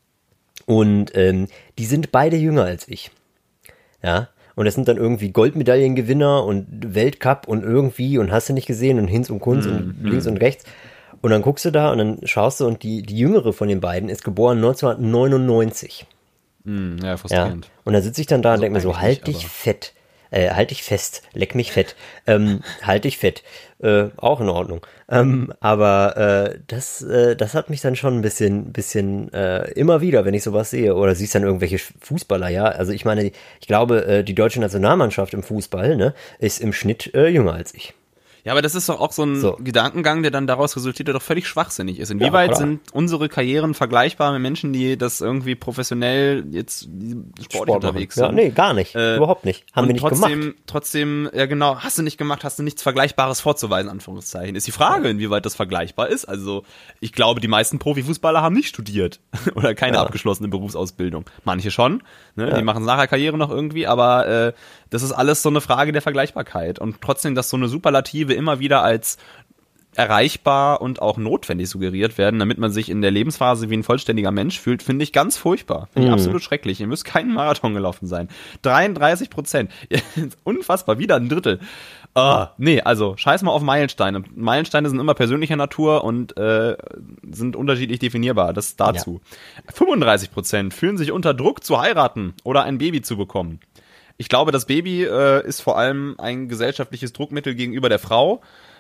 Und ähm, die sind beide jünger als ich. Ja. Und das sind dann irgendwie Goldmedaillengewinner und Weltcup und irgendwie und hast du nicht gesehen und Hinz und Kunz mm, und links mm. und rechts. Und dann guckst du da und dann schaust du und die, die jüngere von den beiden ist geboren neunzehnhundertneunundneunzig. Mm, ja, frustrierend. Ja. Und da sitze ich dann da also und denke mir so, halt nicht, dich fett. Äh, halt dich fest, leck mich fett. Ähm, halt dich fett. Äh, auch in Ordnung. Ähm, aber äh, das, äh, das hat mich dann schon ein bisschen, bisschen äh, immer wieder, wenn ich sowas sehe. Oder siehst dann irgendwelche Fußballer, ja. Also ich meine, ich glaube, äh, die deutsche Nationalmannschaft im Fußball, ne, ist im Schnitt äh, jünger als ich. Ja, aber das ist doch auch so ein so. Gedankengang, der dann daraus resultiert, der doch völlig schwachsinnig ist. Inwieweit ja, sind unsere Karrieren vergleichbar mit Menschen, die das irgendwie professionell jetzt sportlich Sport unterwegs sind? Ja, nee, gar nicht. Äh, Überhaupt nicht. Haben wir nicht trotzdem, gemacht. Trotzdem, ja genau, hast du nicht gemacht, hast du nichts Vergleichbares vorzuweisen, Anführungszeichen. Ist die Frage, inwieweit das vergleichbar ist. Also, ich glaube, die meisten Profifußballer haben nicht studiert oder keine ja. abgeschlossene Berufsausbildung. Manche schon, ne? Ja. Die machen nachher Karriere noch irgendwie, aber äh, das ist alles so eine Frage der Vergleichbarkeit. Und trotzdem, dass so eine Superlative immer wieder als erreichbar und auch notwendig suggeriert werden, damit man sich in der Lebensphase wie ein vollständiger Mensch fühlt, finde ich ganz furchtbar. Finde ich mhm. absolut schrecklich. Ihr müsst keinen Marathon gelaufen sein. dreiunddreißig Prozent. Unfassbar, wieder ein Drittel. Oh, nee, also scheiß mal auf Meilensteine. Meilensteine sind immer persönlicher Natur und äh, sind unterschiedlich definierbar. Das dazu. Ja. fünfunddreißig Prozent fühlen sich unter Druck zu heiraten oder ein Baby zu bekommen. Ich glaube, das Baby äh, ist vor allem ein gesellschaftliches Druckmittel gegenüber der Frau.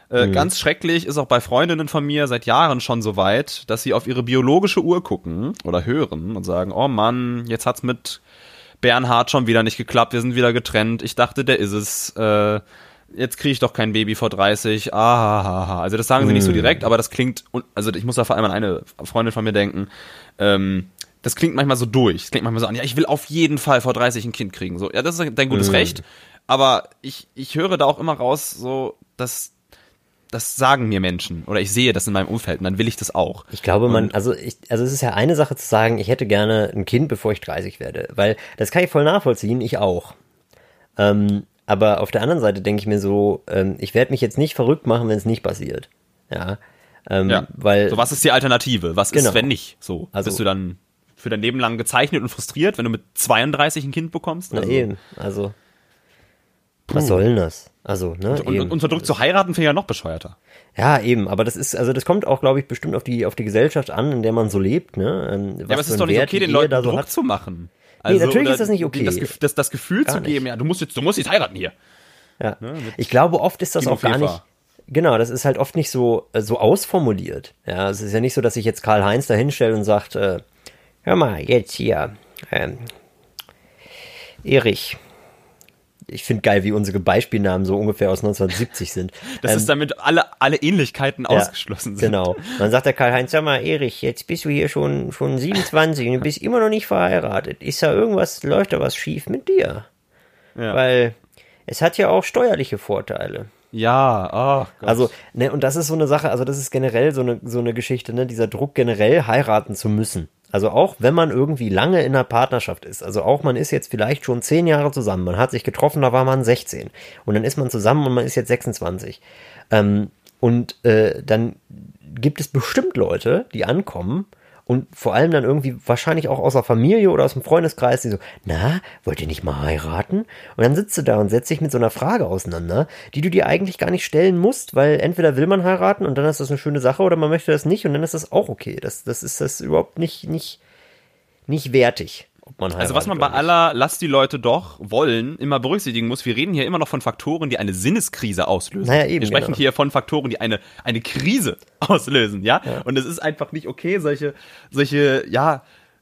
Äh, mhm. Ganz schrecklich ist auch bei Freundinnen von mir seit Jahren schon so weit, dass sie auf ihre biologische Uhr gucken oder hören und sagen, oh Mann, jetzt hat's mit Bernhard schon wieder nicht geklappt, wir sind wieder getrennt, ich dachte, der ist es, äh, jetzt kriege ich doch kein Baby vor dreißig, ah, also das sagen sie mhm. nicht so direkt, aber das klingt, also ich muss da vor allem an eine Freundin von mir denken, ähm, das klingt manchmal so durch, es klingt manchmal so an, ja, ich will auf jeden Fall vor dreißig ein Kind kriegen, so, ja, das ist dein gutes mhm. Recht, aber ich, ich höre da auch immer raus, so, dass das sagen mir Menschen oder ich sehe das in meinem Umfeld und dann will ich das auch. Ich glaube, man, also ich, also es ist ja eine Sache zu sagen, ich hätte gerne ein Kind, bevor ich dreißig werde, weil das kann ich voll nachvollziehen, ich auch. Ähm, aber auf der anderen Seite denke ich mir so, ähm, ich werde mich jetzt nicht verrückt machen, wenn es nicht passiert. Ja, ähm, ja. weil. So, was ist die Alternative? Was genau. ist, wenn nicht? So, also, bist du dann für dein Leben lang gezeichnet und frustriert, wenn du mit zweiunddreißig ein Kind bekommst? Na also, eben, also. Puh. Was soll denn das? Also, ne? Und, und unterdrückt zu heiraten finde ich ja noch bescheuerter. Ja, eben, aber das ist, also das kommt auch, glaube ich, bestimmt auf die, auf die Gesellschaft an, in der man so lebt, ne? Was ja, aber es ist doch nicht okay, den Leuten Druck hat. zu machen. Also, nee, natürlich ist das nicht okay. Das, das, das Gefühl gar zu geben, nicht. ja, du musst jetzt, du musst jetzt heiraten hier. Ja. Ne, ich glaube, oft ist das auch gar nicht, genau, das ist halt oft nicht so, so ausformuliert. Ja, es ist ja nicht so, dass sich jetzt Karl-Heinz da hinstellt und sagt, äh, hör mal, jetzt hier, ähm, Erich. Ich finde geil, wie unsere Beispielnamen so ungefähr aus neunzehnhundertsiebzig sind. Das ähm, ist damit alle, alle Ähnlichkeiten ja, ausgeschlossen sind. Genau. Dann sagt der Karl-Heinz, sag mal, Erich, jetzt bist du hier schon, schon siebenundzwanzig und du bist immer noch nicht verheiratet. Ist da irgendwas, läuft da was schief mit dir? Ja. Weil es hat ja auch steuerliche Vorteile. Ja, oh Gott. Also, ne, und das ist so eine Sache, also das ist generell so eine, so eine Geschichte, ne, dieser Druck generell heiraten zu müssen. Also auch wenn man irgendwie lange in einer Partnerschaft ist, also auch man ist jetzt vielleicht schon zehn Jahre zusammen, man hat sich getroffen, da war man sechzehn und dann ist man zusammen und man ist jetzt sechsundzwanzig. Ähm, und äh, dann gibt es bestimmt Leute, die ankommen und vor allem dann irgendwie wahrscheinlich auch aus der Familie oder aus dem Freundeskreis, die so, na, wollt ihr nicht mal heiraten? Und dann sitzt du da und setzt dich mit so einer Frage auseinander, die du dir eigentlich gar nicht stellen musst, weil entweder will man heiraten und dann ist das eine schöne Sache oder man möchte das nicht und dann ist das auch okay. Das, das ist das überhaupt nicht, nicht, nicht wertig. Ob man also was man bei aller Lass die Leute doch wollen immer berücksichtigen muss, wir reden hier immer noch von Faktoren, die eine Sinneskrise auslösen. Naja, eben, wir sprechen genau. hier von Faktoren, die eine, eine Krise auslösen, ja? ja. Und es ist einfach nicht okay, solche, solche, ja,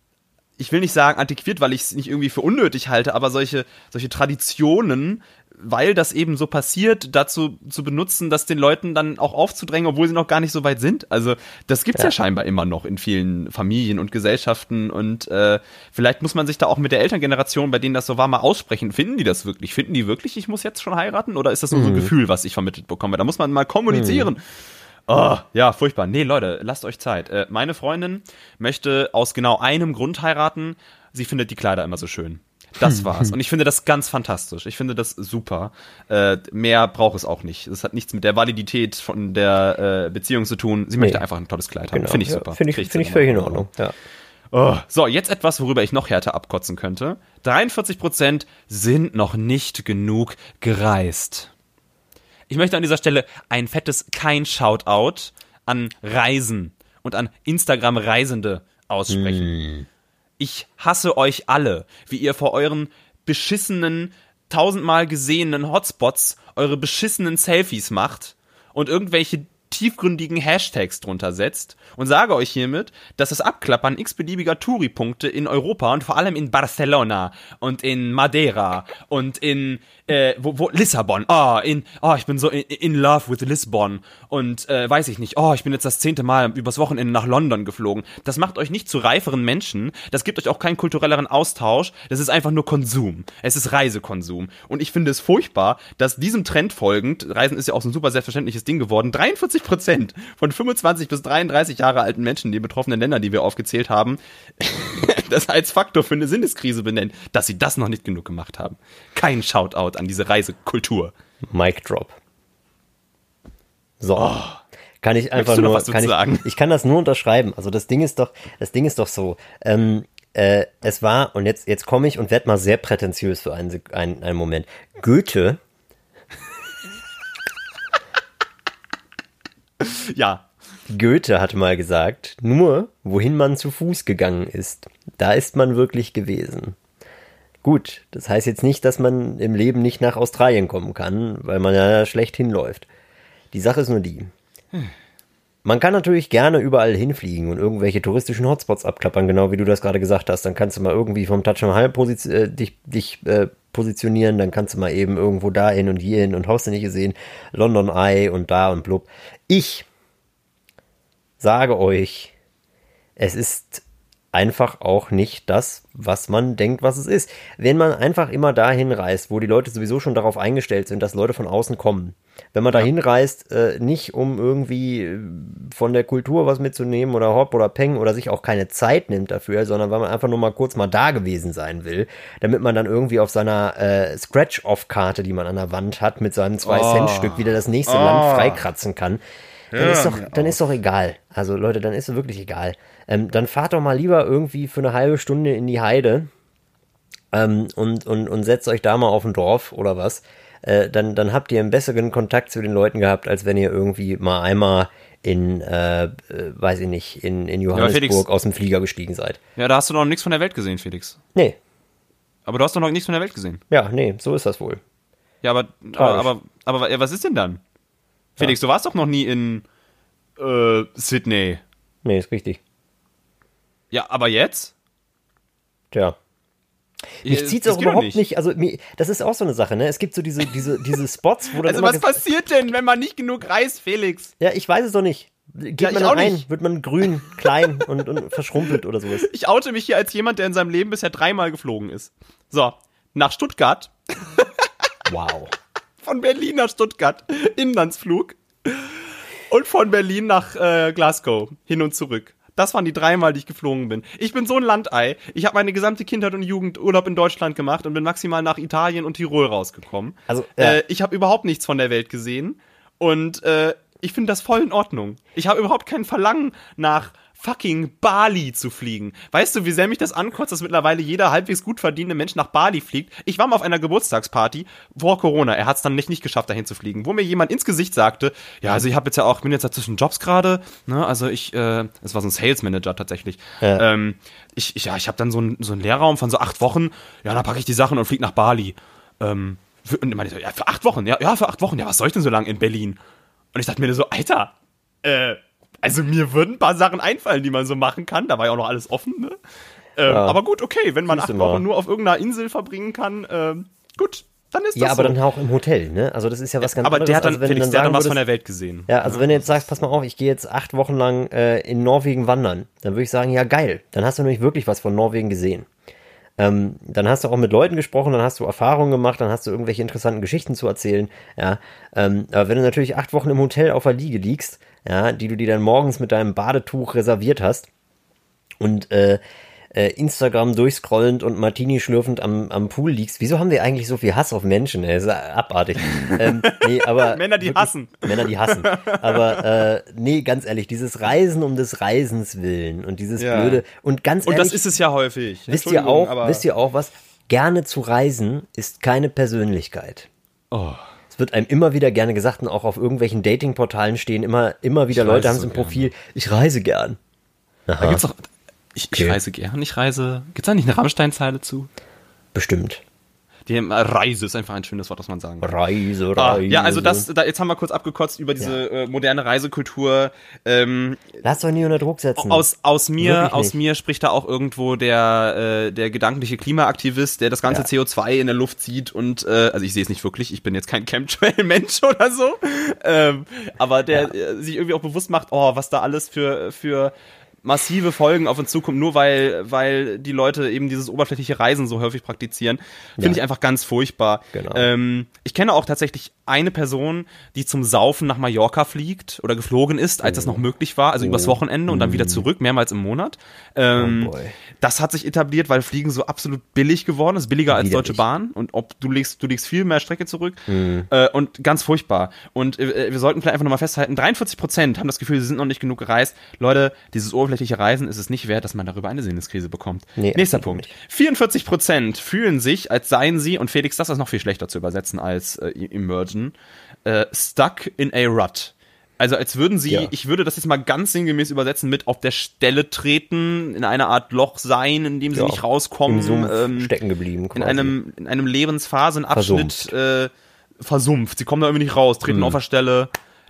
ich will nicht sagen antiquiert, weil ich es nicht irgendwie für unnötig halte, aber solche, solche Traditionen, weil das eben so passiert, dazu zu benutzen, das den Leuten dann auch aufzudrängen, obwohl sie noch gar nicht so weit sind. Also das gibt's ja, ja scheinbar immer noch in vielen Familien und Gesellschaften und äh, vielleicht muss man sich da auch mit der Elterngeneration, bei denen das so war, mal aussprechen. Finden die das wirklich? Finden die wirklich, ich muss jetzt schon heiraten? Oder ist das nur mhm. so ein Gefühl, was ich vermittelt bekomme? Da muss man mal kommunizieren. Mhm. Oh, ja, furchtbar. Nee, Leute, lasst euch Zeit. Äh, meine Freundin möchte aus genau einem Grund heiraten. Sie findet die Kleider immer so schön. Das war's. Und ich finde das ganz fantastisch. Ich finde das super. Äh, mehr braucht es auch nicht. Das hat nichts mit der Validität von der äh, Beziehung zu tun. Sie nee. möchte einfach ein tolles Kleid haben. Genau. Finde ich ja, super. Finde ich, find ich völlig in Ordnung. Ja. Oh. So, jetzt etwas, worüber ich noch härter abkotzen könnte. dreiundvierzig Prozent sind noch nicht genug gereist. Ich möchte an dieser Stelle ein fettes Kein-Shoutout an Reisen und an Instagram-Reisende aussprechen. Mm. Ich hasse euch alle, wie ihr vor euren beschissenen, tausendmal gesehenen Hotspots eure beschissenen Selfies macht und irgendwelche tiefgründigen Hashtags drunter setzt und sage euch hiermit, dass das Abklappern x-beliebiger Touri-Punkte in Europa und vor allem in Barcelona und in Madeira und in äh, wo, wo, Lissabon, oh, in, oh, ich bin so in, in love with Lisbon und äh, weiß ich nicht, oh, ich bin jetzt das zehnte Mal übers Wochenende nach London geflogen. Das macht euch nicht zu reiferen Menschen, das gibt euch auch keinen kulturelleren Austausch, das ist einfach nur Konsum. Es ist Reisekonsum. Und ich finde es furchtbar, dass diesem Trend folgend, Reisen ist ja auch so ein super selbstverständliches Ding geworden, dreiundvierzig Prozent von fünfundzwanzig bis dreiunddreißig Jahre alten Menschen in den betroffenen Ländern, die wir aufgezählt haben, das als Faktor für eine Sinneskrise benennen, dass sie das noch nicht genug gemacht haben. Kein Shoutout an diese Reisekultur. Mic drop. So. Oh. Kann ich einfach Möchtest du noch nur, was kann ich, sagen? ich kann das nur unterschreiben. Also das Ding ist doch, das Ding ist doch so, ähm, äh, es war, und jetzt, jetzt komme ich und werde mal sehr prätentiös für einen, einen, einen Moment. Goethe. Ja. Goethe hat mal gesagt, nur wohin man zu Fuß gegangen ist, da ist man wirklich gewesen. Gut, das heißt jetzt nicht, dass man im Leben nicht nach Australien kommen kann, weil man ja schlecht hinläuft. Die Sache ist nur die. Man kann natürlich gerne überall hinfliegen und irgendwelche touristischen Hotspots abklappern, genau wie du das gerade gesagt hast. Dann kannst du mal irgendwie vom Taj Mahal posi- äh, dich, dich äh, positionieren, dann kannst du mal eben irgendwo dahin und hierhin und hast du nicht gesehen, London Eye und da und blub. Ich sage euch, es ist einfach auch nicht das, was man denkt, was es ist. Wenn man einfach immer dahin reist, wo die Leute sowieso schon darauf eingestellt sind, dass Leute von außen kommen. Wenn man dahin reist, äh, nicht um irgendwie von der Kultur was mitzunehmen oder hopp oder peng oder sich auch keine Zeit nimmt dafür, sondern weil man einfach nur mal kurz mal da gewesen sein will, damit man dann irgendwie auf seiner äh, Scratch-Off-Karte, die man an der Wand hat, mit seinem zwei Cent Stück wieder das nächste Oh. Land freikratzen kann. Dann, Ja, ist doch, mir dann auch. ist doch egal. Also Leute, dann ist es wirklich egal. Ähm, dann fahrt doch mal lieber irgendwie für eine halbe Stunde in die Heide ähm, und, und, und setzt euch da mal auf ein Dorf oder was. Äh, dann, dann habt ihr einen besseren Kontakt zu den Leuten gehabt, als wenn ihr irgendwie mal einmal in, äh, äh, weiß ich nicht, in, in Johannesburg Felix- aus dem Flieger gestiegen seid. Ja, da hast du noch nichts von der Welt gesehen, Felix. Nee, Aber du hast doch noch nichts von der Welt gesehen. ja, nee, so ist das wohl. Ja, aber, aber, aber, aber ja, was ist denn dann? Felix, du warst doch noch nie in äh, Sydney. Nee, ist richtig. Ja, aber jetzt? Tja. Mich Äh, zieht's das auch geht doch überhaupt nicht. Also, mir, das ist auch so eine Sache, ne? Es gibt so diese, diese, diese Spots, wo dann Also immer was ges- passiert denn, wenn man nicht genug reist, Felix? Ja, ich weiß es doch nicht. Geht Ja, man ich da auch rein, nicht. wird man grün, klein und, und verschrumpelt oder sowas. Ich oute mich hier als jemand, der in seinem Leben bisher dreimal geflogen ist. So, nach Stuttgart, Wow. von Berlin nach Stuttgart, Inlandsflug. Und von Berlin nach äh, Glasgow, hin und zurück. Das waren die dreimal, die ich geflogen bin. Ich bin so ein Landei. Ich habe meine gesamte Kindheit und Jugend Urlaub in Deutschland gemacht und bin maximal nach Italien und Tirol rausgekommen. Also, ja. äh, ich habe überhaupt nichts von der Welt gesehen. Und äh, ich finde das voll in Ordnung. Ich habe überhaupt kein Verlangen nach fucking Bali zu fliegen. Weißt du, wie sehr mich das ankotzt, dass mittlerweile jeder halbwegs gut verdienende Mensch nach Bali fliegt? Ich war mal auf einer Geburtstagsparty vor Corona. Er hat es dann nicht, nicht geschafft, dahin zu fliegen. Wo mir jemand ins Gesicht sagte, ja, also ich habe jetzt ja auch, bin jetzt ja zwischen Jobs gerade, ne, also ich, äh, es war so ein Sales Manager tatsächlich. Ja. Ähm, ich, ich, ja, ich habe dann so einen so einen Lehrraum von so acht Wochen, ja, dann packe ich die Sachen und fliege nach Bali. Ähm, für, und ich meinte so, ja, für acht Wochen, ja, ja, für acht Wochen, ja, was soll ich denn so lange in Berlin? Und ich dachte mir so, Alter, äh, also mir würden ein paar Sachen einfallen, die man so machen kann. Da war ja auch noch alles offen, ne? Ähm, Ja. Aber gut, okay, wenn man Siehst acht du mal. Wochen nur auf irgendeiner Insel verbringen kann, ähm, gut, dann ist das Ja, aber so. dann auch im Hotel, ne? Also das ist ja was ganz aber anderes. der hat dann, als wenn Felix, du der hat dann sagen was von würdest- der Welt gesehen. Ja, also wenn du jetzt sagst, pass mal auf, ich gehe jetzt acht Wochen lang äh, in Norwegen wandern, dann würde ich sagen, ja geil, dann hast du nämlich wirklich was von Norwegen gesehen. Ähm, dann hast du auch mit Leuten gesprochen, dann hast du Erfahrungen gemacht, dann hast du irgendwelche interessanten Geschichten zu erzählen, ja. Ähm, aber wenn du natürlich acht Wochen im Hotel auf der Liege liegst, ja, die du dir dann morgens mit deinem Badetuch reserviert hast und äh, äh, Instagram durchscrollend und Martini schlürfend am, am Pool liegst. Wieso haben wir eigentlich so viel Hass auf Menschen? Ey? Das ist abartig. ähm, nee, aber Männer, die wirklich- hassen. Männer, die hassen. Aber äh, nee, ganz ehrlich, dieses Reisen um des Reisens willen und dieses Ja. blöde und ganz Und ehrlich, das ist es ja häufig. wisst ihr Entschuldigung, auch, aber wisst ihr auch was? Gerne zu reisen ist keine Persönlichkeit. Oh. Es wird einem immer wieder gerne gesagt und auch auf irgendwelchen Datingportalen stehen immer, immer wieder Ich Leute reise haben es so im Profil, ich reise gern. Da gibt's doch, ich, ich Okay. reise gern, ich reise, gibt's da nicht eine Rammstein-Zeile zu? Bestimmt. Die äh, Reise ist einfach ein schönes Wort, was man sagen kann. Reise, Ah, Reise. ja, also das, da, jetzt haben wir kurz abgekotzt über diese äh, moderne Reisekultur. Ähm, Lass doch nie unter Druck setzen. aus aus mir Wirklich aus nicht. mir spricht da auch irgendwo der äh, der gedankliche Klimaaktivist, der das ganze Ja. C O zwei in der Luft zieht und äh, also ich sehe es nicht wirklich, ich bin jetzt kein Chemtrail-Mensch oder so, ähm, aber der äh, sich irgendwie auch bewusst macht, oh, was da alles für für massive Folgen auf uns zukommt, nur weil weil die Leute eben dieses oberflächliche Reisen so häufig praktizieren, finde Ja. ich einfach ganz furchtbar. Genau. Ähm, ich kenne auch tatsächlich eine Person, die zum Saufen nach Mallorca fliegt oder geflogen ist, als das noch möglich war, also übers Wochenende und dann wieder zurück, mehrmals im Monat. Ähm, Oh boy. das hat sich etabliert, weil Fliegen so absolut billig geworden ist, billiger als Widerlich. Deutsche Bahn und ob du legst, du legst viel mehr Strecke zurück äh, und ganz furchtbar. Und äh, wir sollten vielleicht einfach nochmal festhalten, dreiundvierzig Prozent haben das Gefühl, sie sind noch nicht genug gereist. Leute, dieses oberflächliche Reisen ist es nicht wert, dass man darüber eine Sinneskrise bekommt. Nee, Nächster absolut Punkt. vierundvierzig Prozent fühlen sich, als seien sie, und Felix, das ist noch viel schlechter zu übersetzen als äh, immergen, äh, stuck in a rut. Also als würden sie, Ja. ich würde das jetzt mal ganz sinngemäß übersetzen mit auf der Stelle treten, in einer Art Loch sein, in dem sie Ja, nicht rauskommen, im Sumpf ähm, stecken geblieben. in einem, in einem Lebensphasenabschnitt Versumpft. äh, versumpft. Sie kommen da irgendwie nicht raus, treten Mhm. auf der Stelle.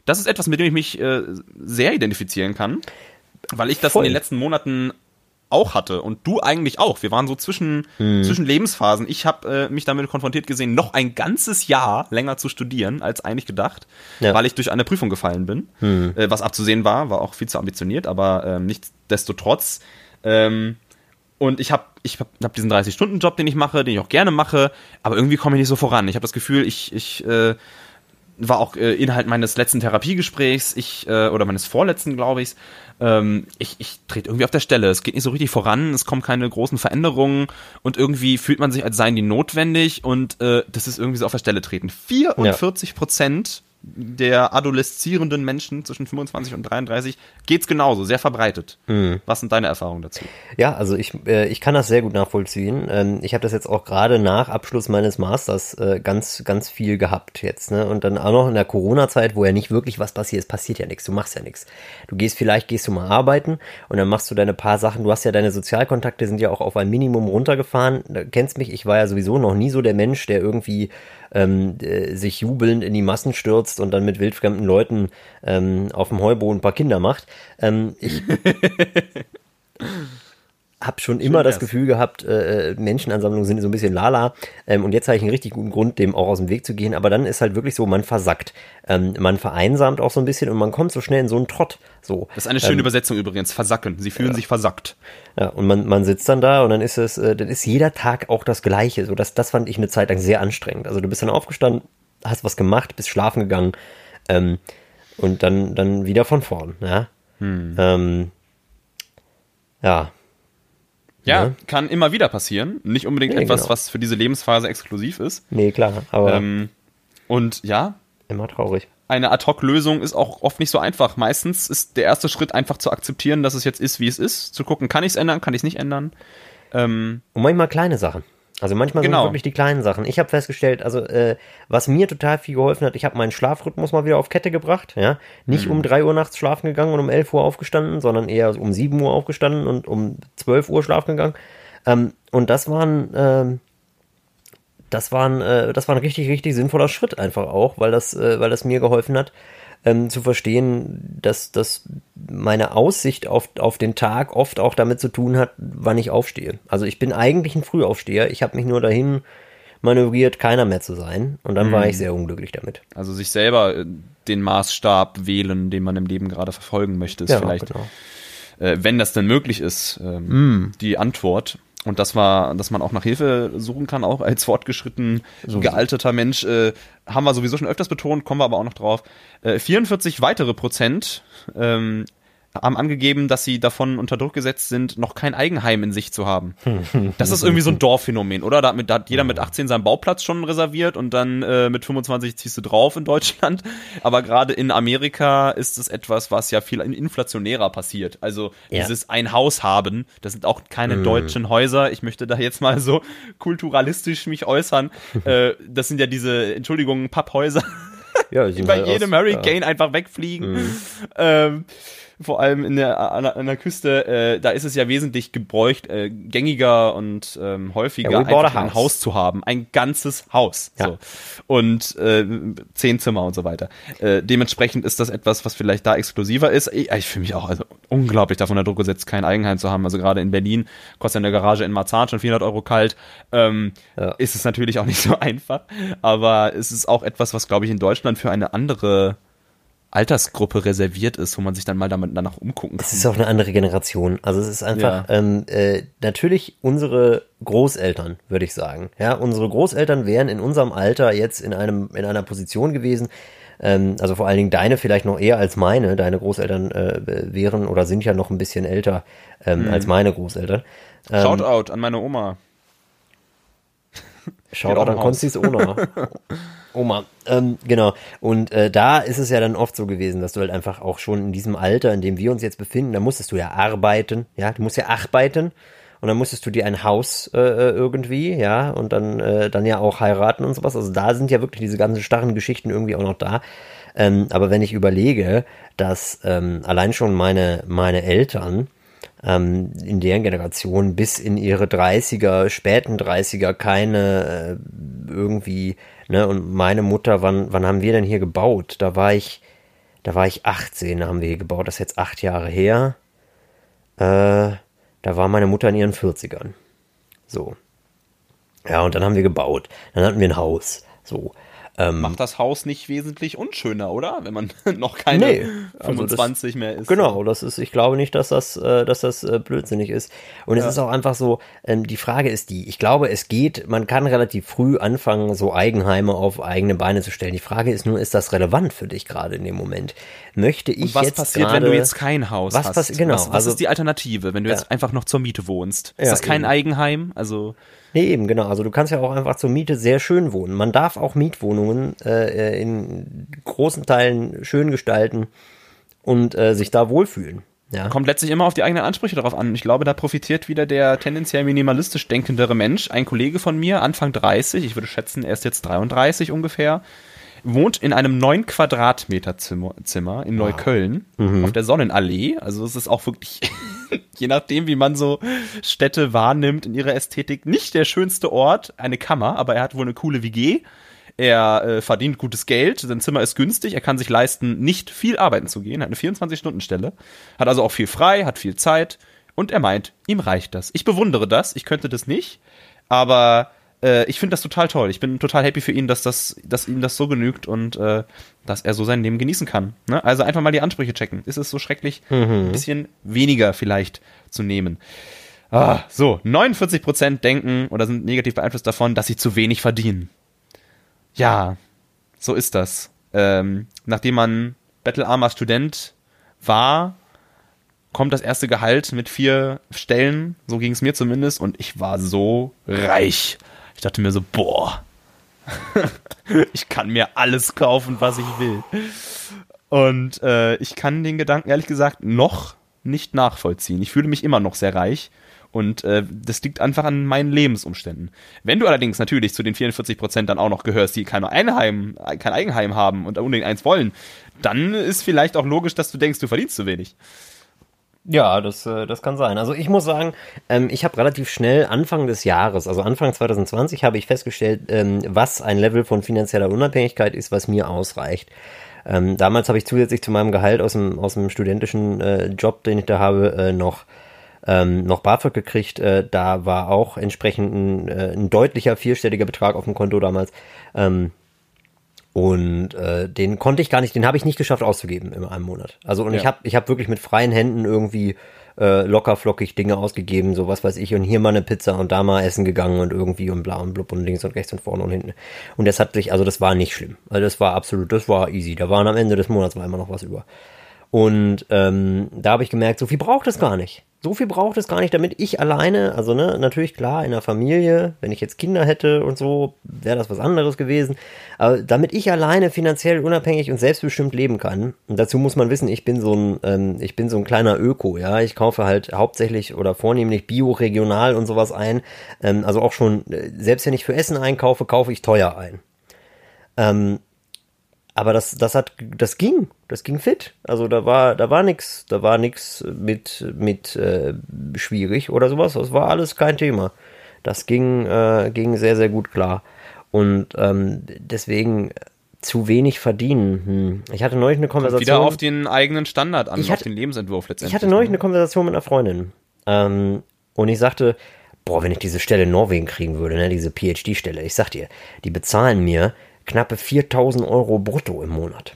das ist etwas, mit dem ich mich äh, sehr identifizieren kann, weil ich das Voll. in den letzten Monaten auch hatte und du eigentlich auch. Wir waren so zwischen, hm. zwischen Lebensphasen. Ich habe äh, mich damit konfrontiert gesehen, noch ein ganzes Jahr länger zu studieren, als eigentlich gedacht, ja. weil ich durch eine Prüfung gefallen bin. Hm. Äh, was abzusehen war, war auch viel zu ambitioniert, aber äh, nichtsdestotrotz. Ähm, und ich habe ich hab, hab diesen dreißig-Stunden-Job, den ich mache, den ich auch gerne mache, aber irgendwie komme ich nicht so voran. Ich habe das Gefühl, ich, ich äh, war auch äh, Inhalt meines letzten Therapiegesprächs, ich äh, oder meines vorletzten, glaube ich, ähm, ich, ich trete irgendwie auf der Stelle. Es geht nicht so richtig voran, es kommen keine großen Veränderungen und irgendwie fühlt man sich, als seien die notwendig und äh, das ist irgendwie so auf der Stelle treten. vierundvierzig Prozent der adoleszierenden Menschen zwischen fünfundzwanzig und dreiunddreißig geht's genauso, sehr verbreitet. Mhm. Was sind deine Erfahrungen dazu? Ja, also ich äh, ich kann das sehr gut nachvollziehen. Ähm, ich habe das jetzt auch gerade nach Abschluss meines Masters äh, ganz ganz viel gehabt jetzt, ne? Und dann auch noch in der Corona-Zeit, wo ja nicht wirklich was passiert, es passiert ja nichts, du machst ja nichts. Du gehst vielleicht, gehst du mal arbeiten und dann machst du deine paar Sachen, du hast ja deine Sozialkontakte, sind ja auch auf ein Minimum runtergefahren. Du kennst mich, ich war ja sowieso noch nie so der Mensch, der irgendwie ähm, äh, sich jubelnd in die Massen stürzt und dann mit wildfremden Leuten ähm, auf dem Heuboden ein paar Kinder macht. Ähm, ich habe schon Schön immer das Gefühl gehabt, äh, Menschenansammlungen sind so ein bisschen lala. Ähm, und jetzt habe ich einen richtig guten Grund, dem auch aus dem Weg zu gehen. Aber dann ist halt wirklich so, man versackt. Ähm, man vereinsamt auch so ein bisschen und man kommt so schnell in so einen Trott. So. Das ist eine schöne ähm, Übersetzung übrigens, versacken. Sie fühlen ja. sich versackt. Ja, und man, man sitzt dann da und dann ist es, äh, dann ist jeder Tag auch das Gleiche. So, das, das fand ich eine Zeit lang sehr anstrengend. Also du bist dann aufgestanden, hast was gemacht, bist schlafen gegangen ähm, und dann, dann wieder von vorn. Ja. Hm. Ähm, ja. Ja, ja, kann immer wieder passieren. Nicht unbedingt nee, etwas, genau. was für diese Lebensphase exklusiv ist. Nee, klar. Aber ähm, und ja. Immer traurig. Eine Ad-Hoc-Lösung ist auch oft nicht so einfach. Meistens ist der erste Schritt einfach zu akzeptieren, dass es jetzt ist, wie es ist. Zu gucken, kann ich es ändern, kann ich es nicht ändern. Ähm, und manchmal kleine Sachen. Also manchmal genau. sind wirklich die kleinen Sachen. Ich habe festgestellt, also äh, was mir total viel geholfen hat, ich habe meinen Schlafrhythmus mal wieder auf Kette gebracht. Ja, Nicht mhm. um drei Uhr nachts schlafen gegangen und um elf Uhr aufgestanden, sondern eher um sieben Uhr aufgestanden und um zwölf Uhr schlafen gegangen. Ähm, und das waren... Ähm, Das war ein, äh, das war ein richtig, richtig sinnvoller Schritt einfach auch, weil das, äh, weil das mir geholfen hat, ähm, zu verstehen, dass, dass meine Aussicht auf, auf den Tag oft auch damit zu tun hat, wann ich aufstehe. Also ich bin eigentlich ein Frühaufsteher, ich habe mich nur dahin manövriert, keiner mehr zu sein und dann mhm. war ich sehr unglücklich damit. Also sich selber den Maßstab wählen, den man im Leben gerade verfolgen möchte, ist ja, vielleicht, genau. äh, wenn das denn möglich ist, ähm, mm. die Antwort. Und das war, dass man auch nach Hilfe suchen kann, auch als fortgeschritten so gealterter Mensch, äh, haben wir sowieso schon öfters betont, kommen wir aber auch noch drauf. Äh, vierundvierzig weitere Prozent ähm, haben angegeben, dass sie davon unter Druck gesetzt sind, noch kein Eigenheim in sich zu haben. Das ist irgendwie so ein Dorfphänomen, oder? Da hat, mit, da hat jeder mit achtzehn seinen Bauplatz schon reserviert und dann äh, mit fünfundzwanzig ziehst du drauf in Deutschland. Aber gerade in Amerika ist es etwas, was ja viel inflationärer passiert. Also ja. dieses ein Haus haben, das sind auch keine mm. deutschen Häuser. Ich möchte da jetzt mal so kulturalistisch mich äußern. äh, das sind ja diese, Entschuldigung, Papphäuser, ja, die bei halt jedem aus, Hurricane ja. einfach wegfliegen. Mm. Ähm, vor allem in der, an, an der Küste, äh, da ist es ja wesentlich gebräucht, äh, gängiger und ähm, häufiger, ja, einfach ein Haus zu haben. Ein ganzes Haus. Ja. So. Und äh, zehn Zimmer und so weiter. Äh, dementsprechend ist das etwas, was vielleicht da exklusiver ist. Ich, ich fühle mich auch also unglaublich davon unter Druck gesetzt, kein Eigenheim zu haben. Also gerade in Berlin kostet eine Garage in Marzahn schon vierhundert Euro kalt. Ähm, ja. Ist es natürlich auch nicht so einfach. Aber es ist auch etwas, was, glaube ich, in Deutschland für eine andere Altersgruppe reserviert ist, wo man sich dann mal damit danach umgucken kann. Es ist auch eine andere Generation. Also es ist einfach ja. ähm, äh, natürlich unsere Großeltern, würde ich sagen. Ja, unsere Großeltern wären in unserem Alter jetzt in einem in einer Position gewesen. Ähm, also vor allen Dingen deine vielleicht noch eher als meine. Deine Großeltern äh, wären oder sind ja noch ein bisschen älter ähm, mhm. als meine Großeltern. Ähm, Shoutout an meine Oma. Shoutout an Konzis Oma. Oma, ähm, genau. Und äh, da ist es ja dann oft so gewesen, dass du halt einfach auch schon in diesem Alter, in dem wir uns jetzt befinden, da musstest du ja arbeiten, ja, du musst ja arbeiten und dann musstest du dir ein Haus äh, irgendwie, ja, und dann äh, dann ja auch heiraten und sowas. Also da sind ja wirklich diese ganzen starren Geschichten irgendwie auch noch da. Ähm, aber wenn ich überlege, dass ähm, allein schon meine meine Eltern ähm, in deren Generation bis in ihre dreißiger, späten dreißiger keine äh, irgendwie, ne, und meine Mutter, wann, wann haben wir denn hier gebaut? Da war ich, da war ich achtzehn, da haben wir hier gebaut, das ist jetzt acht Jahre her. Äh, da war meine Mutter in ihren vierzigern. So. Ja, und dann haben wir gebaut. Dann hatten wir ein Haus. So. Ähm, Macht das Haus nicht wesentlich unschöner, oder? Wenn man noch keine nee, fünfundzwanzig also das, mehr ist. Genau, das ist, ich glaube nicht, dass das, äh, dass das äh, blödsinnig ist. Und ja. Es ist auch einfach so, ähm, die Frage ist die, ich glaube, es geht, man kann relativ früh anfangen, so Eigenheime auf eigene Beine zu stellen. Die Frage ist nur, ist das relevant für dich gerade in dem Moment? Möchte ich Und was jetzt passiert, grade, wenn du jetzt kein Haus was hast? Pass- genau, was was also, ist die Alternative, wenn du ja. jetzt einfach noch zur Miete wohnst? Ist ja, das kein eben. Eigenheim? Also Nee, eben, genau. Also du kannst ja auch einfach zur Miete sehr schön wohnen. Man darf auch Mietwohnungen äh, in großen Teilen schön gestalten und äh, sich da wohlfühlen. Ja. Kommt letztlich immer auf die eigenen Ansprüche darauf an. Ich glaube, da profitiert wieder der tendenziell minimalistisch denkendere Mensch. Ein Kollege von mir, Anfang dreißig, ich würde schätzen, er ist jetzt dreiunddreißig ungefähr, wohnt in einem neun Quadratmeter Zimmer, Zimmer in Neukölln, wow. mhm. auf der Sonnenallee. Also es ist auch wirklich, je nachdem, wie man so Städte wahrnimmt in ihrer Ästhetik, nicht der schönste Ort, eine Kammer, aber er hat wohl eine coole W G. Er äh, verdient gutes Geld, sein Zimmer ist günstig, er kann sich leisten, nicht viel arbeiten zu gehen, hat eine vierundzwanzig-Stunden-Stelle, hat also auch viel frei, hat viel Zeit und er meint, ihm reicht das. Ich bewundere das, ich könnte das nicht, aber äh, ich finde das total toll. Ich bin total happy für ihn, dass das, dass ihm das so genügt und äh, dass er so sein Leben genießen kann. Ne? Also einfach mal die Ansprüche checken. Ist es so schrecklich, mhm. ein bisschen weniger vielleicht zu nehmen? Ah, so, neunundvierzig Prozent denken oder sind negativ beeinflusst davon, dass sie zu wenig verdienen. Ja, so ist das. Ähm, nachdem man bettelarmer Student war, kommt das erste Gehalt mit vier Stellen, so ging es mir zumindest, und ich war so reich. Ich dachte mir so, boah, ich kann mir alles kaufen, was ich will. Und äh, ich kann den Gedanken, ehrlich gesagt, noch nicht nachvollziehen. Ich fühle mich immer noch sehr reich. Und äh, das liegt einfach an meinen Lebensumständen. Wenn du allerdings natürlich zu den vierundvierzig Prozent dann auch noch gehörst, die kein Eigenheim, kein Eigenheim haben und unbedingt eins wollen, dann ist vielleicht auch logisch, dass du denkst, du verdienst zu wenig. Ja, das, äh, das kann sein. Also ich muss sagen, ähm, ich habe relativ schnell Anfang des Jahres, also Anfang zwanzig zwanzig, habe ich festgestellt, ähm, was ein Level von finanzieller Unabhängigkeit ist, was mir ausreicht. Ähm, damals habe ich zusätzlich zu meinem Gehalt aus dem, aus dem studentischen äh, Job, den ich da habe, äh, noch Ähm, noch BAföG gekriegt, äh, da war auch entsprechend ein, äh, ein deutlicher vierstelliger Betrag auf dem Konto damals ähm, und äh, den konnte ich gar nicht, den habe ich nicht geschafft auszugeben in einem Monat. Also und ja. ich habe ich hab wirklich mit freien Händen irgendwie äh, locker flockig Dinge ausgegeben, so was weiß ich, und hier mal eine Pizza und da mal essen gegangen und irgendwie und bla und blub und links und rechts und vorne und hinten. Und das hat sich, also das war nicht schlimm, also das war absolut, das war easy, da waren am Ende des Monats war immer noch was über. Und ähm, da habe ich gemerkt, so viel braucht es gar nicht. So viel braucht es gar nicht, damit ich alleine, also ne, natürlich klar, in der Familie, wenn ich jetzt Kinder hätte und so, wäre das was anderes gewesen. Aber damit ich alleine finanziell unabhängig und selbstbestimmt leben kann, und dazu muss man wissen, ich bin so ein, ähm, ich bin so ein kleiner Öko, ja, ich kaufe halt hauptsächlich oder vornehmlich bio, regional und sowas ein. Ähm, also auch schon, selbst wenn ich für Essen einkaufe, kaufe ich teuer ein. Ähm, Aber das, das hat, das ging, das ging fit. Also da war, da war nix, da war nix mit, mit äh, schwierig oder sowas. Das war alles kein Thema. Das ging, äh, ging sehr, sehr gut klar. Und ähm, deswegen zu wenig verdienen. Hm. Ich hatte neulich eine Konversation. Kommt wieder auf den eigenen Standard an, ich hatte, auf den Lebensentwurf letztendlich. Ich hatte neulich eine Konversation mit einer Freundin. Ähm, und ich sagte, boah, wenn ich diese Stelle in Norwegen kriegen würde, ne, diese P H D-Stelle, ich sag dir, die bezahlen mir knappe viertausend Euro brutto im Monat.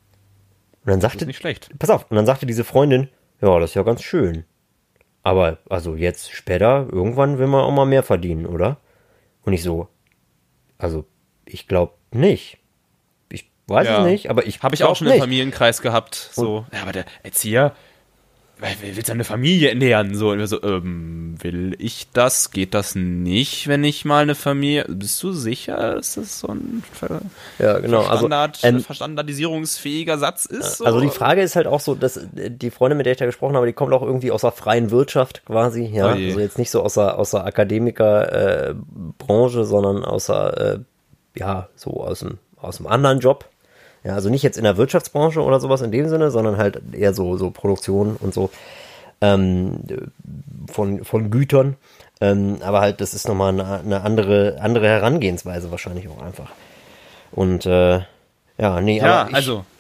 Und dann sagte, das ist nicht schlecht. Pass auf, und dann sagte diese Freundin, ja, das ist ja ganz schön. Aber, also jetzt später, irgendwann will man auch mal mehr verdienen, oder? Und ich so, also, ich glaube nicht. Ich weiß ja. es nicht, aber ich Habe ich auch schon nicht. Im Familienkreis gehabt, so, und, ja, aber der Erzieher, will seine Familie ernähren, so, und wir so, ähm, will ich das? Geht das nicht, wenn ich mal eine Familie, bist du sicher, dass das so ein Ver- ja, genau. Standard, also, ähm, verstandardisierungsfähiger Satz ist? So? Also die Frage ist halt auch so, dass die Freundin, mit der ich da gesprochen habe, die kommt auch irgendwie aus der freien Wirtschaft quasi, ja, oh also jetzt nicht so aus der, aus der Akademiker-Branche, äh, sondern aus der, äh, ja, so aus dem, aus dem anderen Job. Ja, also nicht jetzt in der Wirtschaftsbranche oder sowas in dem Sinne, sondern halt eher so, so Produktion und so ähm, von, von Gütern. Ähm, aber halt, das ist nochmal eine, eine andere, andere Herangehensweise wahrscheinlich auch einfach. Und äh, ja, nee, ja, aber ich, also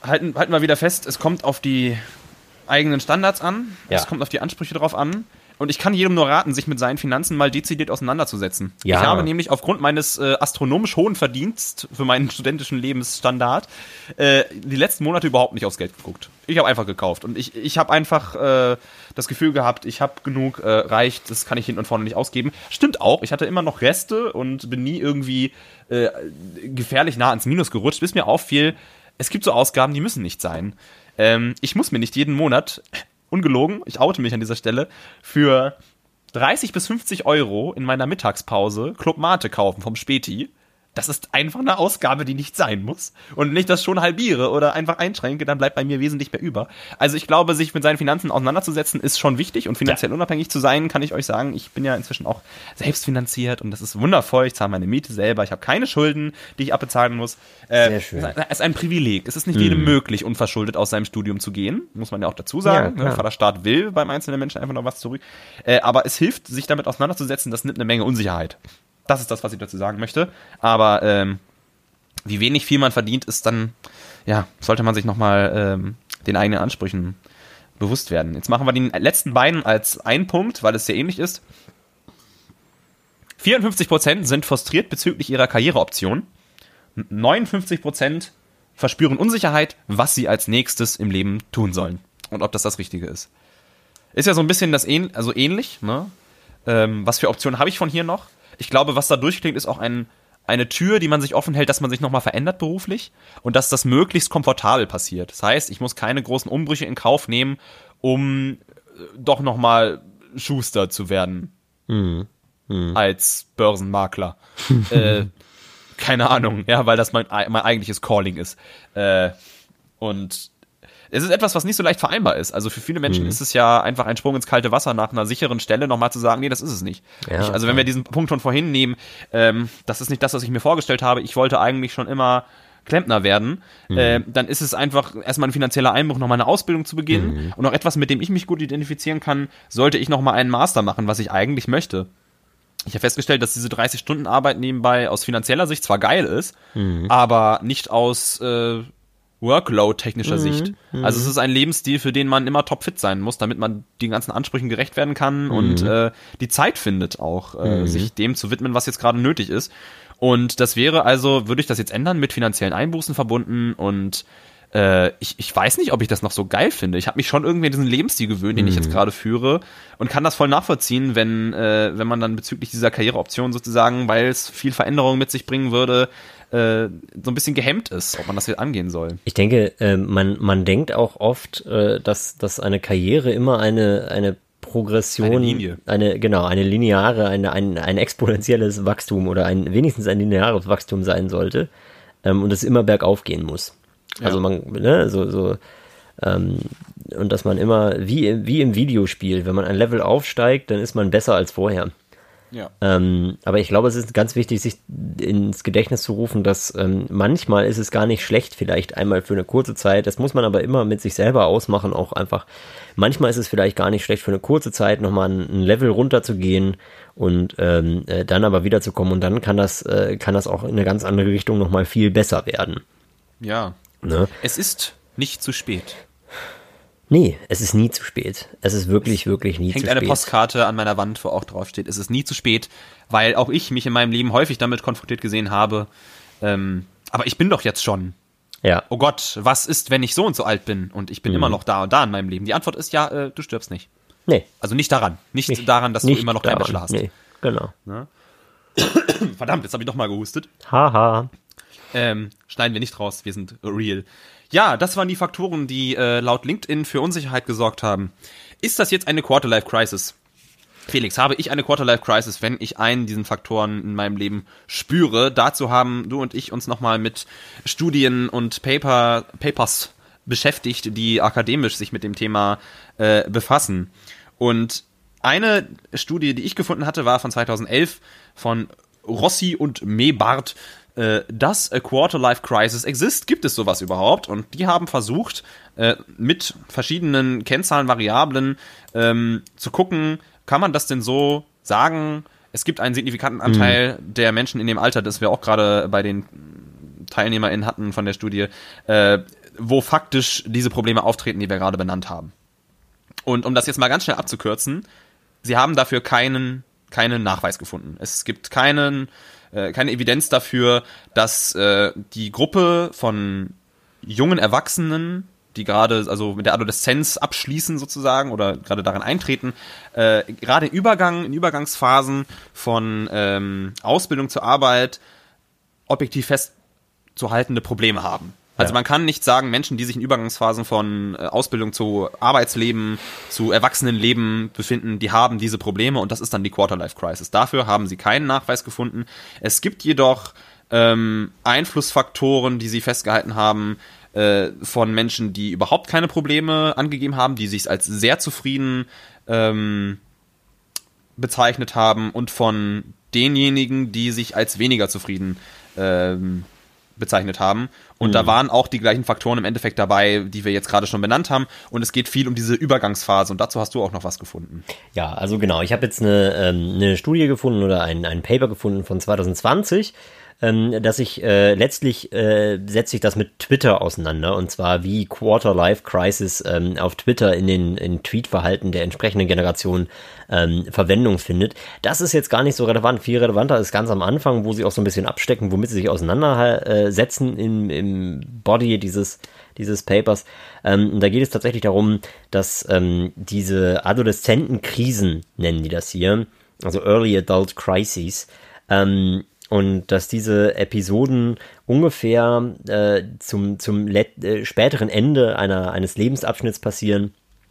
halten, halten wir wieder fest, es kommt auf die eigenen Standards an, Ja. es kommt auf die Ansprüche drauf an. Und ich kann jedem nur raten, sich mit seinen Finanzen mal dezidiert auseinanderzusetzen. Ja. Ich habe nämlich aufgrund meines äh, astronomisch hohen Verdienstes für meinen studentischen Lebensstandard äh, die letzten Monate überhaupt nicht aufs Geld geguckt. Ich habe einfach gekauft. Und ich, ich habe einfach äh, das Gefühl gehabt, ich habe genug, äh, reicht, das kann ich hinten und vorne nicht ausgeben. Stimmt auch, ich hatte immer noch Reste und bin nie irgendwie äh, gefährlich nah ans Minus gerutscht, bis mir auffiel, es gibt so Ausgaben, die müssen nicht sein. Ähm, ich muss mir nicht jeden Monat... Ungelogen, ich oute mich an dieser Stelle, für dreißig bis fünfzig Euro in meiner Mittagspause Club Mate kaufen vom Späti. Das ist einfach eine Ausgabe, die nicht sein muss. Und wenn ich das schon halbiere oder einfach einschränke, dann bleibt bei mir wesentlich mehr über. Also ich glaube, sich mit seinen Finanzen auseinanderzusetzen, ist schon wichtig. Und finanziell ja. unabhängig zu sein, kann ich euch sagen, ich bin ja inzwischen auch selbstfinanziert und das ist wundervoll. Ich zahle meine Miete selber. Ich habe keine Schulden, die ich abbezahlen muss. Äh, Sehr schön. Es ist ein Privileg. Es ist nicht mhm. jedem möglich, unverschuldet aus seinem Studium zu gehen. Muss man ja auch dazu sagen. Ja, der Staat will beim einzelnen Menschen einfach noch was zurück. Äh, aber es hilft, sich damit auseinanderzusetzen. Das nimmt eine Menge Unsicherheit. Das ist das, was ich dazu sagen möchte. Aber ähm, wie wenig viel man verdient, ist dann, ja, sollte man sich nochmal ähm, den eigenen Ansprüchen bewusst werden. Jetzt machen wir den letzten beiden als einen Punkt, weil es sehr ähnlich ist. vierundfünfzig Prozent sind frustriert bezüglich ihrer Karriereoption. neunundfünfzig Prozent verspüren Unsicherheit, was sie als nächstes im Leben tun sollen. Und ob das das Richtige ist. Ist ja so ein bisschen das ähn- also ähnlich, ne? Ähm, was für Optionen habe ich von hier noch? Ich glaube, was da durchklingt, ist auch ein, eine Tür, die man sich offen hält, dass man sich nochmal verändert beruflich und dass das möglichst komfortabel passiert. Das heißt, ich muss keine großen Umbrüche in Kauf nehmen, um doch nochmal Schuster zu werden. Mhm. Mhm. Als Börsenmakler. äh, keine Ahnung, ja, weil das mein, mein eigentliches Calling ist. Äh, und es ist etwas, was nicht so leicht vereinbar ist. Also für viele Menschen mhm. ist es ja einfach ein Sprung ins kalte Wasser, nach einer sicheren Stelle nochmal zu sagen, nee, das ist es nicht. Ja, ich, also wenn wir diesen Punkt von vorhin nehmen, ähm, das ist nicht das, was ich mir vorgestellt habe. Ich wollte eigentlich schon immer Klempner werden. Mhm. Äh, dann ist es einfach erstmal ein finanzieller Einbruch, nochmal eine Ausbildung zu beginnen. Mhm. Und auch etwas, mit dem ich mich gut identifizieren kann, sollte ich nochmal einen Master machen, was ich eigentlich möchte. Ich habe festgestellt, dass diese dreißig Stunden Arbeit nebenbei aus finanzieller Sicht zwar geil ist, mhm. aber nicht aus... Äh, Workload-technischer mhm, Sicht. Also es ist ein Lebensstil, für den man immer topfit sein muss, damit man den ganzen Ansprüchen gerecht werden kann mhm. und äh, die Zeit findet auch, äh, mhm. sich dem zu widmen, was jetzt gerade nötig ist. Und das wäre also, würde ich das jetzt ändern, mit finanziellen Einbußen verbunden und äh, ich, ich weiß nicht, ob ich das noch so geil finde. Ich habe mich schon irgendwie an diesen Lebensstil gewöhnt, den mhm. ich jetzt gerade führe und kann das voll nachvollziehen, wenn, äh, wenn man dann bezüglich dieser Karriereoption sozusagen, weil es viel Veränderung mit sich bringen würde, äh, so ein bisschen gehemmt ist, ob man das jetzt angehen soll. Ich denke, äh, man, man denkt auch oft, äh, dass, dass eine Karriere immer eine, eine Progression, eine Linie. Eine, genau, eine lineare, eine, ein, ein exponentielles Wachstum oder ein, wenigstens ein lineares Wachstum sein sollte ähm, und es immer bergauf gehen muss. Ja. Also man, ne, so, so, ähm, und dass man immer, wie, wie im Videospiel, wenn man ein Level aufsteigt, dann ist man besser als vorher. Ja. Ähm, aber ich glaube, es ist ganz wichtig, sich ins Gedächtnis zu rufen, dass ähm, manchmal ist es gar nicht schlecht, vielleicht einmal für eine kurze Zeit, das muss man aber immer mit sich selber ausmachen, auch einfach, manchmal ist es vielleicht gar nicht schlecht, für eine kurze Zeit nochmal ein, ein Level runterzugehen und ähm, äh, dann aber wiederzukommen und dann kann das, äh, kann das auch in eine ganz andere Richtung nochmal viel besser werden. Ja, ne? Es ist nicht zu spät. Nee, es ist nie zu spät. Es ist wirklich, wirklich nie zu spät. Hängt eine Postkarte an meiner Wand, wo auch drauf steht, es ist nie zu spät, weil auch ich mich in meinem Leben häufig damit konfrontiert gesehen habe, ähm, aber ich bin doch jetzt schon. Ja. Oh Gott, was ist, wenn ich so und so alt bin und ich bin mhm. immer noch da und da in meinem Leben? Die Antwort ist ja, äh, du stirbst nicht. Nee. Also nicht daran. Nicht, nicht daran, dass nicht du immer noch dein Bachelor hast. Nee, genau. Ne? Verdammt, jetzt habe ich doch mal gehustet. Haha. Ähm, schneiden wir nicht raus, wir sind real. Ja, das waren die Faktoren, die äh, laut LinkedIn für Unsicherheit gesorgt haben. Ist das jetzt eine Quarter-Life-Crisis? Felix, habe ich eine Quarter-Life-Crisis, wenn ich einen diesen Faktoren in meinem Leben spüre? Dazu haben du und ich uns nochmal mit Studien und Paper, Papers beschäftigt, die akademisch sich mit dem Thema äh, befassen. Und eine Studie, die ich gefunden hatte, war von zweitausendelf von Rossi und Mebart. Does a Quarter-Life Crisis exist? Gibt es sowas überhaupt? Und die haben versucht, äh, mit verschiedenen Kennzahlen, Variablen ähm, zu gucken, kann man das denn so sagen? Es gibt einen signifikanten Anteil mhm. der Menschen in dem Alter, das wir auch gerade bei den TeilnehmerInnen hatten von der Studie, äh, wo faktisch diese Probleme auftreten, die wir gerade benannt haben. Und um das jetzt mal ganz schnell abzukürzen, sie haben dafür keinen, keinen Nachweis gefunden. Es gibt keinen, äh, keine Evidenz dafür, dass äh, die Gruppe von jungen Erwachsenen, die gerade also mit der Adoleszenz abschließen sozusagen oder gerade darin eintreten, äh, gerade im Übergang, in Übergangsphasen von ähm, Ausbildung zur Arbeit objektiv festzuhaltende Probleme haben. Also ja. Man kann nicht sagen, Menschen, die sich in Übergangsphasen von äh, Ausbildung zu Arbeitsleben, zu Erwachsenenleben befinden, die haben diese Probleme und das ist dann die Quarter-Life-Crisis. Dafür haben sie keinen Nachweis gefunden. Es gibt jedoch ähm, Einflussfaktoren, die sie festgehalten haben, äh, von Menschen, die überhaupt keine Probleme angegeben haben, die sich als sehr zufrieden ähm, bezeichnet haben und von denjenigen, die sich als weniger zufrieden ähm, bezeichnet haben. Und mhm. da waren auch die gleichen Faktoren im Endeffekt dabei, die wir jetzt gerade schon benannt haben. Und es geht viel um diese Übergangsphase. Und dazu hast du auch noch was gefunden. Ja, also genau. Ich habe jetzt eine, ähm, eine Studie gefunden oder ein, ein Paper gefunden von zwanzig zwanzig, ähm, dass ich äh, letztlich äh, setzt sich das mit Twitter auseinander. Und zwar wie Quarter-Life-Crisis ähm, auf Twitter in den in Tweetverhalten der entsprechenden Generation ähm, Verwendung findet. Das ist jetzt gar nicht so relevant. Viel relevanter ist ganz am Anfang, wo sie auch so ein bisschen abstecken, womit sie sich auseinandersetzen im, im Body dieses, dieses Papers. Ähm, und da geht es tatsächlich darum, dass ähm, diese Adoleszentenkrisen, nennen die das hier, also Early Adult Crises, ähm, und dass diese Episoden ungefähr äh, zum, zum let- äh, späteren Ende einer, eines Lebensabschnitts passieren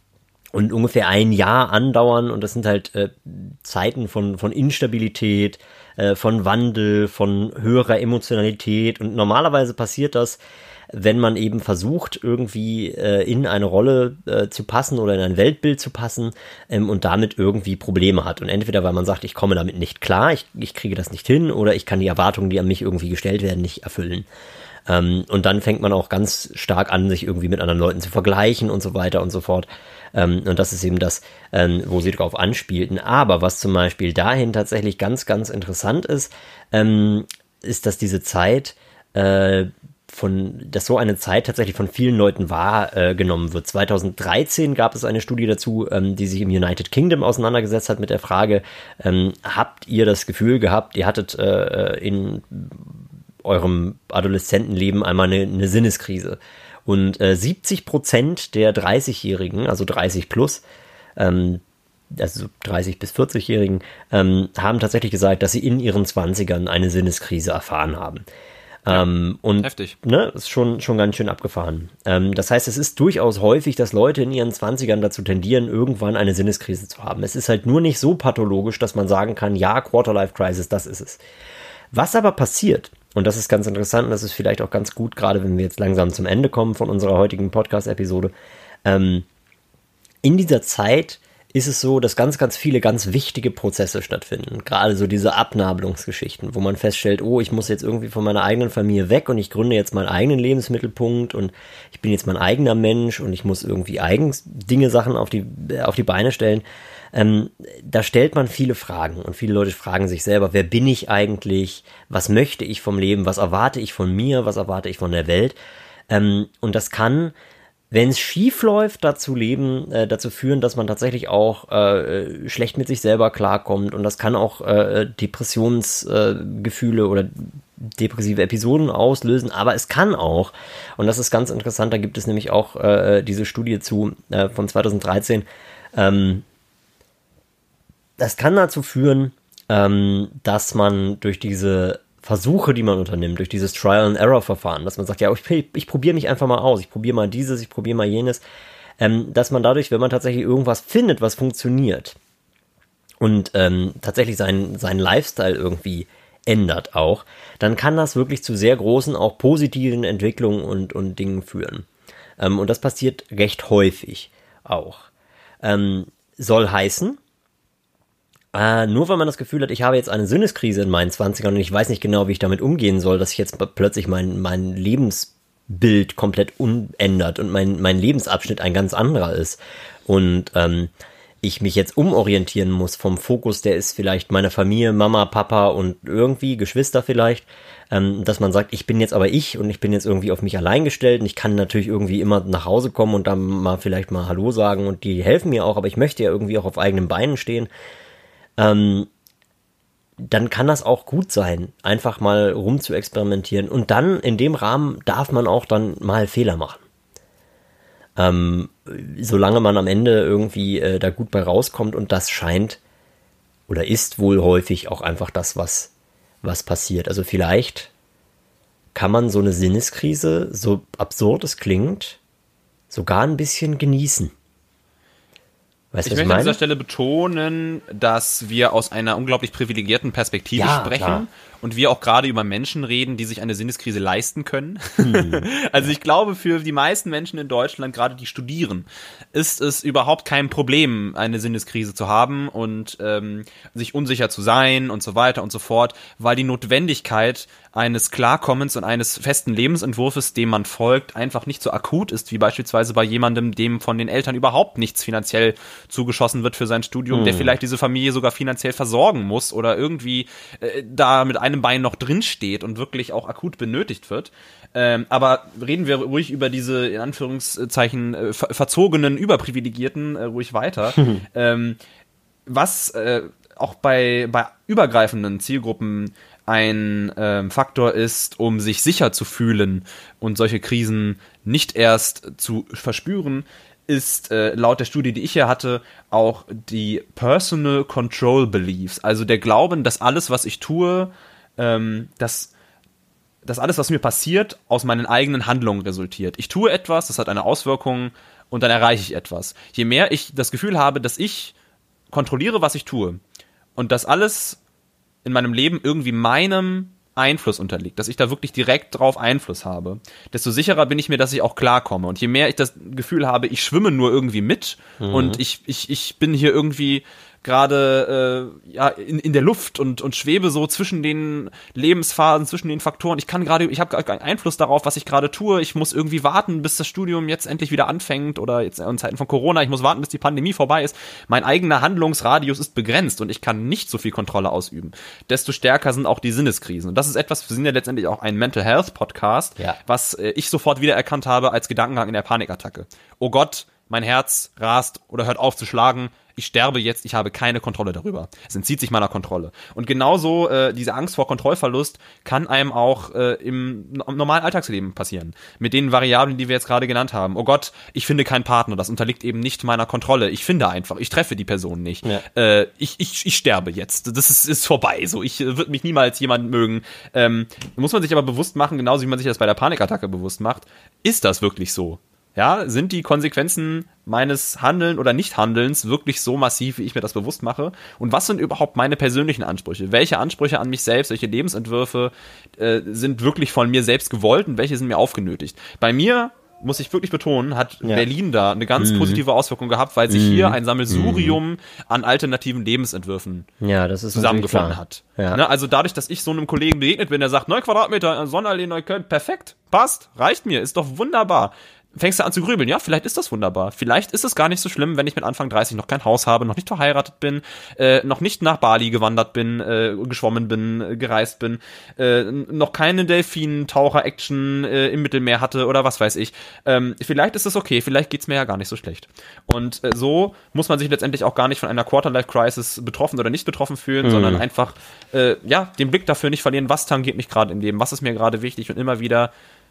und ungefähr ein Jahr andauern. Und das sind halt äh, Zeiten von, von Instabilität, äh, von Wandel, von höherer Emotionalität. Und normalerweise passiert das, wenn man eben versucht, irgendwie äh, in eine Rolle äh, zu passen oder in ein Weltbild zu passen ähm, und damit irgendwie Probleme hat. Und entweder, weil man sagt, ich komme damit nicht klar, ich, ich kriege das nicht hin, oder ich kann die Erwartungen, die an mich irgendwie gestellt werden, nicht erfüllen. Ähm, und dann fängt man auch ganz stark an, sich irgendwie mit anderen Leuten zu vergleichen und so weiter und so fort. Ähm, und das ist eben das, ähm, wo sie drauf anspielten. Aber was zum Beispiel dahin tatsächlich ganz, ganz interessant ist, ähm, ist, dass diese Zeit äh, von, dass so eine Zeit tatsächlich von vielen Leuten wahrgenommen äh, wird. zweitausenddreizehn gab es eine Studie dazu, ähm, die sich im United Kingdom auseinandergesetzt hat mit der Frage, ähm, habt ihr das Gefühl gehabt, ihr hattet äh, in eurem Adoleszentenleben einmal eine, eine Sinneskrise? Und äh, siebzig Prozent der dreißigjährigen, also dreißig plus, ähm, also dreißig bis vierzig-Jährigen, ähm, haben tatsächlich gesagt, dass sie in ihren zwanzigern eine Sinneskrise erfahren haben. Ja, ähm, und heftig. Ne, ist schon, schon ganz schön abgefahren. Ähm, das heißt, es ist durchaus häufig, dass Leute in ihren zwanzigern dazu tendieren, irgendwann eine Sinneskrise zu haben. Es ist halt nur nicht so pathologisch, dass man sagen kann, ja, Quarter-Life-Crisis, das ist es. Was aber passiert, und das ist ganz interessant, und das ist vielleicht auch ganz gut, gerade wenn wir jetzt langsam zum Ende kommen von unserer heutigen Podcast-Episode, ähm, in dieser Zeit ist es so, dass ganz, ganz viele ganz wichtige Prozesse stattfinden. Gerade so diese Abnabelungsgeschichten, wo man feststellt, oh, ich muss jetzt irgendwie von meiner eigenen Familie weg und ich gründe jetzt meinen eigenen Lebensmittelpunkt und ich bin jetzt mein eigener Mensch und ich muss irgendwie eigens Dinge, Sachen auf die, auf die Beine stellen. Ähm, da stellt man viele Fragen und viele Leute fragen sich selber, wer bin ich eigentlich? Was möchte ich vom Leben? Was erwarte ich von mir? Was erwarte ich von der Welt? Ähm, und das kann, wenn es schief läuft, dazu leben, äh, dazu führen, dass man tatsächlich auch äh, schlecht mit sich selber klarkommt, und das kann auch äh, Depressionsgefühle äh, oder depressive Episoden auslösen, aber es kann auch, und das ist ganz interessant, da gibt es nämlich auch äh, diese Studie zu äh, von zweitausenddreizehn, ähm, das kann dazu führen, ähm, dass man durch diese Versuche, die man unternimmt, durch dieses Trial-and-Error-Verfahren, dass man sagt, ja, ich, ich probiere mich einfach mal aus, ich probiere mal dieses, ich probiere mal jenes, ähm, dass man dadurch, wenn man tatsächlich irgendwas findet, was funktioniert und ähm, tatsächlich seinen, seinen Lifestyle irgendwie ändert auch, dann kann das wirklich zu sehr großen, auch positiven Entwicklungen und, und Dingen führen. Ähm, und das passiert recht häufig auch. Ähm, soll heißen, Äh, nur weil man das Gefühl hat, ich habe jetzt eine Sinneskrise in meinen zwanzigern und ich weiß nicht genau, wie ich damit umgehen soll, dass sich jetzt plötzlich mein, mein Lebensbild komplett umändert und mein, mein Lebensabschnitt ein ganz anderer ist. Und ähm, ich mich jetzt umorientieren muss vom Fokus, der ist vielleicht meine Familie, Mama, Papa und irgendwie Geschwister vielleicht, ähm, dass man sagt, ich bin jetzt aber ich und ich bin jetzt irgendwie auf mich allein gestellt und ich kann natürlich irgendwie immer nach Hause kommen und dann mal vielleicht mal Hallo sagen und die helfen mir auch, aber ich möchte ja irgendwie auch auf eigenen Beinen stehen. Ähm, dann kann das auch gut sein, einfach mal rum zu experimentieren und dann in dem Rahmen darf man auch dann mal Fehler machen. Ähm, solange man am Ende irgendwie äh, da gut bei rauskommt und das scheint oder ist wohl häufig auch einfach das, was, was passiert. Also vielleicht kann man so eine Sinneskrise, so absurd es klingt, sogar ein bisschen genießen. Weißt du, ich was ich möchte an meine? dieser Stelle betonen, dass wir aus einer unglaublich privilegierten Perspektive Ja, sprechen klar. und wir auch gerade über Menschen reden, die sich eine Sinneskrise leisten können. Hm. Also ich glaube, für die meisten Menschen in Deutschland, gerade die studieren, ist es überhaupt kein Problem, eine Sinneskrise zu haben und ähm, sich unsicher zu sein und so weiter und so fort, weil die Notwendigkeit eines Klarkommens und eines festen Lebensentwurfs, dem man folgt, einfach nicht so akut ist, wie beispielsweise bei jemandem, dem von den Eltern überhaupt nichts finanziell zugeschossen wird für sein Studium, hm. der vielleicht diese Familie sogar finanziell versorgen muss oder irgendwie äh, da mit einem Bein noch drin steht und wirklich auch akut benötigt wird. Ähm, aber reden wir ruhig über diese, in Anführungszeichen, äh, ver- verzogenen, überprivilegierten, äh, ruhig weiter. ähm, was äh, auch bei, bei übergreifenden Zielgruppen ein ähm, Faktor ist, um sich sicher zu fühlen und solche Krisen nicht erst zu verspüren, ist äh, laut der Studie, die ich hier hatte, auch die Personal Control Beliefs, also der Glauben, dass alles, was ich tue, ähm, dass, dass alles, was mir passiert, aus meinen eigenen Handlungen resultiert. Ich tue etwas, das hat eine Auswirkung und dann erreiche ich etwas. Je mehr ich das Gefühl habe, dass ich kontrolliere, was ich tue und dass alles in meinem Leben irgendwie meinem Einfluss unterliegt, dass ich da wirklich direkt drauf Einfluss habe, desto sicherer bin ich mir, dass ich auch klarkomme. Und je mehr ich das Gefühl habe, ich schwimme nur irgendwie mit mhm. und ich, ich, ich bin hier irgendwie gerade äh, ja in, in der Luft und, und schwebe so zwischen den Lebensphasen, zwischen den Faktoren. Ich kann gerade, ich habe gar keinen Einfluss darauf, was ich gerade tue. Ich muss irgendwie warten, bis das Studium jetzt endlich wieder anfängt oder jetzt in Zeiten von Corona. Ich muss warten, bis die Pandemie vorbei ist. Mein eigener Handlungsradius ist begrenzt und ich kann nicht so viel Kontrolle ausüben. Desto stärker sind auch die Sinneskrisen. Und das ist etwas, wir sind ja letztendlich auch ein Mental Health Podcast, ja. was äh, ich sofort wiedererkannt habe als Gedankengang in der Panikattacke. Oh Gott, mein Herz rast oder hört auf zu schlagen. Ich sterbe jetzt, ich habe keine Kontrolle darüber. Es entzieht sich meiner Kontrolle. Und genauso äh, diese Angst vor Kontrollverlust kann einem auch äh, im, im normalen Alltagsleben passieren. Mit den Variablen, die wir jetzt gerade genannt haben. Oh Gott, ich finde keinen Partner, das unterliegt eben nicht meiner Kontrolle. Ich finde einfach, ich treffe die Person nicht. Ja. Äh, ich, ich, ich sterbe jetzt. Das ist, ist vorbei. So, ich äh, würde mich niemals jemand mögen. Ähm, muss man sich aber bewusst machen, genauso wie man sich das bei der Panikattacke bewusst macht. Ist das wirklich so? Ja, sind die Konsequenzen meines Handeln oder Nichthandelns wirklich so massiv, wie ich mir das bewusst mache? Und was sind überhaupt meine persönlichen Ansprüche? Welche Ansprüche an mich selbst, welche Lebensentwürfe äh, sind wirklich von mir selbst gewollt und welche sind mir aufgenötigt? Bei mir, muss ich wirklich betonen, hat ja. Berlin da eine ganz mhm. positive Auswirkung gehabt, weil sich mhm. hier ein Sammelsurium mhm. an alternativen Lebensentwürfen ja, das ist zusammengefunden hat. Ja. Ne, also dadurch, dass ich so einem Kollegen begegnet bin, der sagt, neun Quadratmeter Sonnenallee Neukölln, perfekt, passt, reicht mir, ist doch wunderbar. Fängst du an zu grübeln, ja, vielleicht ist das wunderbar. Vielleicht ist es gar nicht so schlimm, wenn ich mit Anfang dreißig noch kein Haus habe, noch nicht verheiratet bin, äh, noch nicht nach Bali gewandert bin, äh, geschwommen bin, äh, gereist bin, äh, noch keine Delfin-Taucher-Action äh, im Mittelmeer hatte oder was weiß ich. Ähm, vielleicht ist es okay, vielleicht geht's mir ja gar nicht so schlecht. Und äh, so muss man sich letztendlich auch gar nicht von einer Quarter-Life-Crisis betroffen oder nicht betroffen fühlen, mhm. sondern einfach äh, ja den Blick dafür nicht verlieren, was tangiert mich gerade im Leben, was ist mir gerade wichtig und immer wieder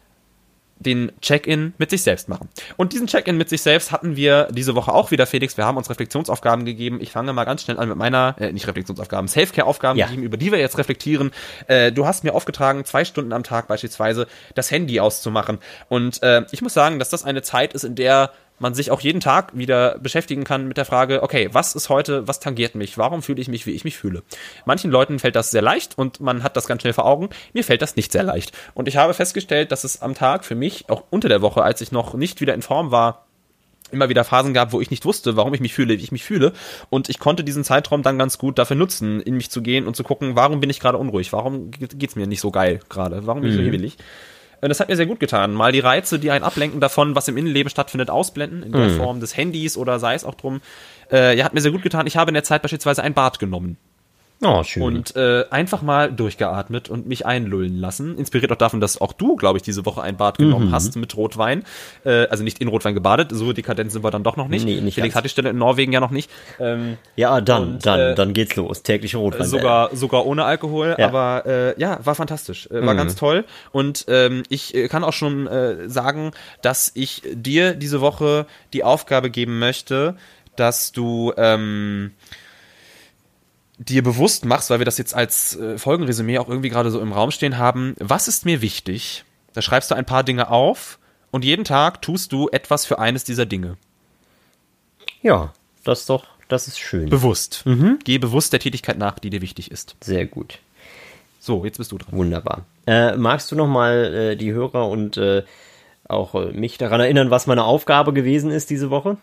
den Check-in mit sich selbst machen. Und diesen Check-in mit sich selbst hatten wir diese Woche auch wieder, Felix. Wir haben uns Reflexionsaufgaben gegeben. Ich fange mal ganz schnell an mit meiner, äh, nicht Reflexionsaufgaben, Self-Care-Aufgaben ja. gegeben, über die wir jetzt reflektieren. Äh, du hast mir aufgetragen, zwei Stunden am Tag beispielsweise das Handy auszumachen. Und äh, ich muss sagen, dass das eine Zeit ist, in der man sich auch jeden Tag wieder beschäftigen kann mit der Frage, okay, was ist heute, was tangiert mich, warum fühle ich mich, wie ich mich fühle. Manchen Leuten fällt das sehr leicht und man hat das ganz schnell vor Augen, mir fällt das nicht sehr leicht. Und ich habe festgestellt, dass es am Tag für mich, auch unter der Woche, als ich noch nicht wieder in Form war, immer wieder Phasen gab, wo ich nicht wusste, warum ich mich fühle, wie ich mich fühle. Und ich konnte diesen Zeitraum dann ganz gut dafür nutzen, in mich zu gehen und zu gucken, warum bin ich gerade unruhig, warum geht's mir nicht so geil gerade, warum bin ich mhm. so hibbelig. Das hat mir sehr gut getan. Mal die Reize, die einen ablenken davon, was im Innenleben stattfindet, ausblenden, in der Mhm. Form des Handys oder sei es auch drum. Äh, ja, hat mir sehr gut getan. Ich habe in der Zeit beispielsweise ein Bad genommen. Oh, schön. Und äh, einfach mal durchgeatmet und mich einlullen lassen. Inspiriert auch davon, dass auch du, glaube ich, diese Woche ein Bad genommen Mhm. hast mit Rotwein. Äh, also nicht in Rotwein gebadet, so dekadent sind wir dann doch noch nicht. Nee, nicht Felix ganz. hat die Stelle in Norwegen ja noch nicht. Ähm, Ja, dann, und, dann, äh, dann geht's los. Tägliche Rotwein. sogar sogar ohne Alkohol, Ja. aber äh, ja, war fantastisch, äh, war Mhm. ganz toll. Und ähm, ich äh, kann auch schon äh, sagen, dass ich dir diese Woche die Aufgabe geben möchte, dass du ähm, dir bewusst machst, weil wir das jetzt als äh, Folgenresümee auch irgendwie gerade so im Raum stehen haben, was ist mir wichtig? Da schreibst du ein paar Dinge auf und jeden Tag tust du etwas für eines dieser Dinge. Ja, das ist doch, das ist schön. Bewusst. Geh bewusst der Tätigkeit nach, die dir wichtig ist. Sehr gut. So, jetzt bist du dran. Wunderbar. Äh, magst du nochmal äh, die Hörer und äh, auch äh, mich daran erinnern, was meine Aufgabe gewesen ist diese Woche?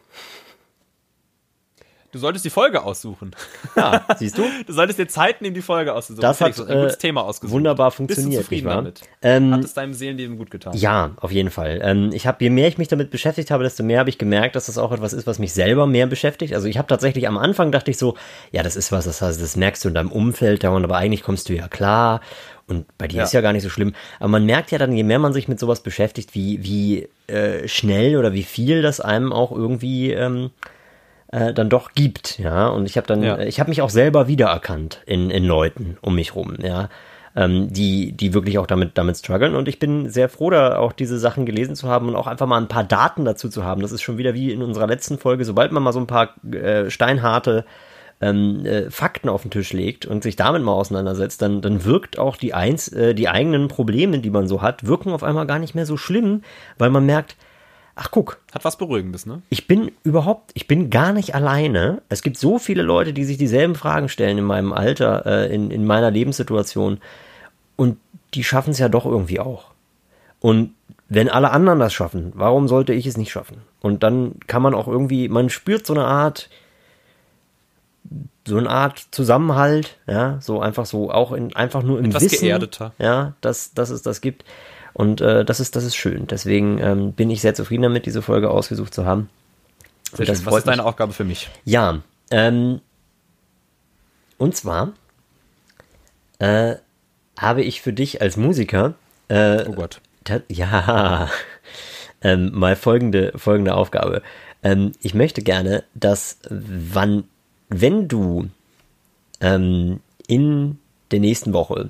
Du solltest die Folge aussuchen. Ja, siehst du? Du solltest dir Zeit nehmen, die Folge auszusuchen. Das Felix, hat du hast ein gutes äh, Thema ausgesucht. wunderbar Bist du funktioniert, nicht zufrieden wahr? damit? Ähm, Hat es deinem Seelenleben gut getan? Ja, auf jeden Fall. Ähm, ich habe, je mehr ich mich damit beschäftigt habe, desto mehr habe ich gemerkt, dass das auch etwas ist, was mich selber mehr beschäftigt. Also ich habe tatsächlich am Anfang dachte ich so, ja, das ist was, das heißt, das merkst du in deinem Umfeld dauernd, aber eigentlich kommst du ja klar. Und bei dir Ja. ist ja gar nicht so schlimm. Aber man merkt ja dann, je mehr man sich mit sowas beschäftigt, wie, wie äh, schnell oder wie viel das einem auch irgendwie ähm, äh, dann doch gibt, ja. Und ich habe dann, Ja. ich habe mich auch selber wiedererkannt in, in Leuten um mich rum, ja, ähm, die, die wirklich auch damit, damit strugglen. Und ich bin sehr froh, da auch diese Sachen gelesen zu haben und auch einfach mal ein paar Daten dazu zu haben. Das ist schon wieder wie in unserer letzten Folge, sobald man mal so ein paar äh, steinharte ähm, äh, Fakten auf den Tisch legt und sich damit mal auseinandersetzt, dann, dann wirkt auch die, eins, äh, die eigenen Probleme, die man so hat, wirken auf einmal gar nicht mehr so schlimm, weil man merkt, ach guck, Hat was Beruhigendes, ne? ich bin überhaupt, ich bin gar nicht alleine. Es gibt so viele Leute, die sich dieselben Fragen stellen in meinem Alter, äh, in, in meiner Lebenssituation. Und die schaffen es ja doch irgendwie auch. Und wenn alle anderen das schaffen, warum sollte ich es nicht schaffen? Und dann kann man auch irgendwie, man spürt so eine Art, so eine Art Zusammenhalt, ja, so einfach so, auch in, einfach nur im Etwas Wissen, geerdeter. ja, dass, dass es das gibt. Und äh, das ist, das ist schön. Deswegen ähm, bin ich sehr zufrieden damit, diese Folge ausgesucht zu haben. Sehr Und das schön. Was freut ist deine mich. Aufgabe für mich? Ja, ähm, und zwar äh, habe ich für dich als Musiker äh, Oh Gott. ta- ja ähm, mal folgende folgende Aufgabe. Ähm, ich möchte gerne, dass wann, wenn du ähm, in der nächsten Woche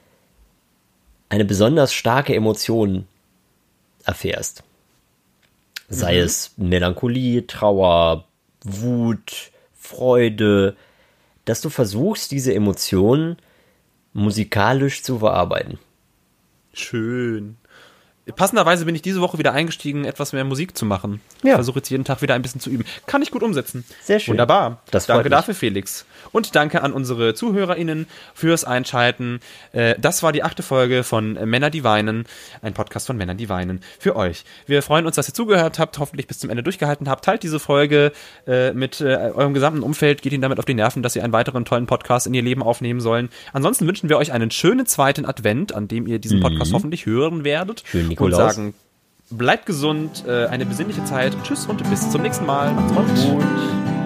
eine besonders starke Emotion erfährst, sei Mhm. es Melancholie, Trauer, Wut, Freude, dass du versuchst, diese Emotionen musikalisch zu verarbeiten. Schön. Passenderweise bin ich diese Woche wieder eingestiegen, etwas mehr Musik zu machen. Ja. Ich versuche jetzt jeden Tag wieder ein bisschen zu üben. Kann ich gut umsetzen. Sehr schön. Wunderbar. Das freut danke mich. dafür, Felix. Und danke an unsere ZuhörerInnen fürs Einschalten. Äh, Das war die achte Folge von Männer, die weinen. Ein Podcast von Männern, die weinen. Für euch. Wir freuen uns, dass ihr zugehört habt, hoffentlich bis zum Ende durchgehalten habt. Teilt diese Folge äh, mit äh, eurem gesamten Umfeld. Geht ihnen damit auf die Nerven, dass sie einen weiteren tollen Podcast in ihr Leben aufnehmen sollen. Ansonsten wünschen wir euch einen schönen zweiten Advent, an dem ihr diesen Podcast hoffentlich hören werdet. Schönen Und Nikolaus. sagen, bleibt gesund, äh, eine besinnliche Zeit. Tschüss und bis zum nächsten Mal. Macht's gut. Gut.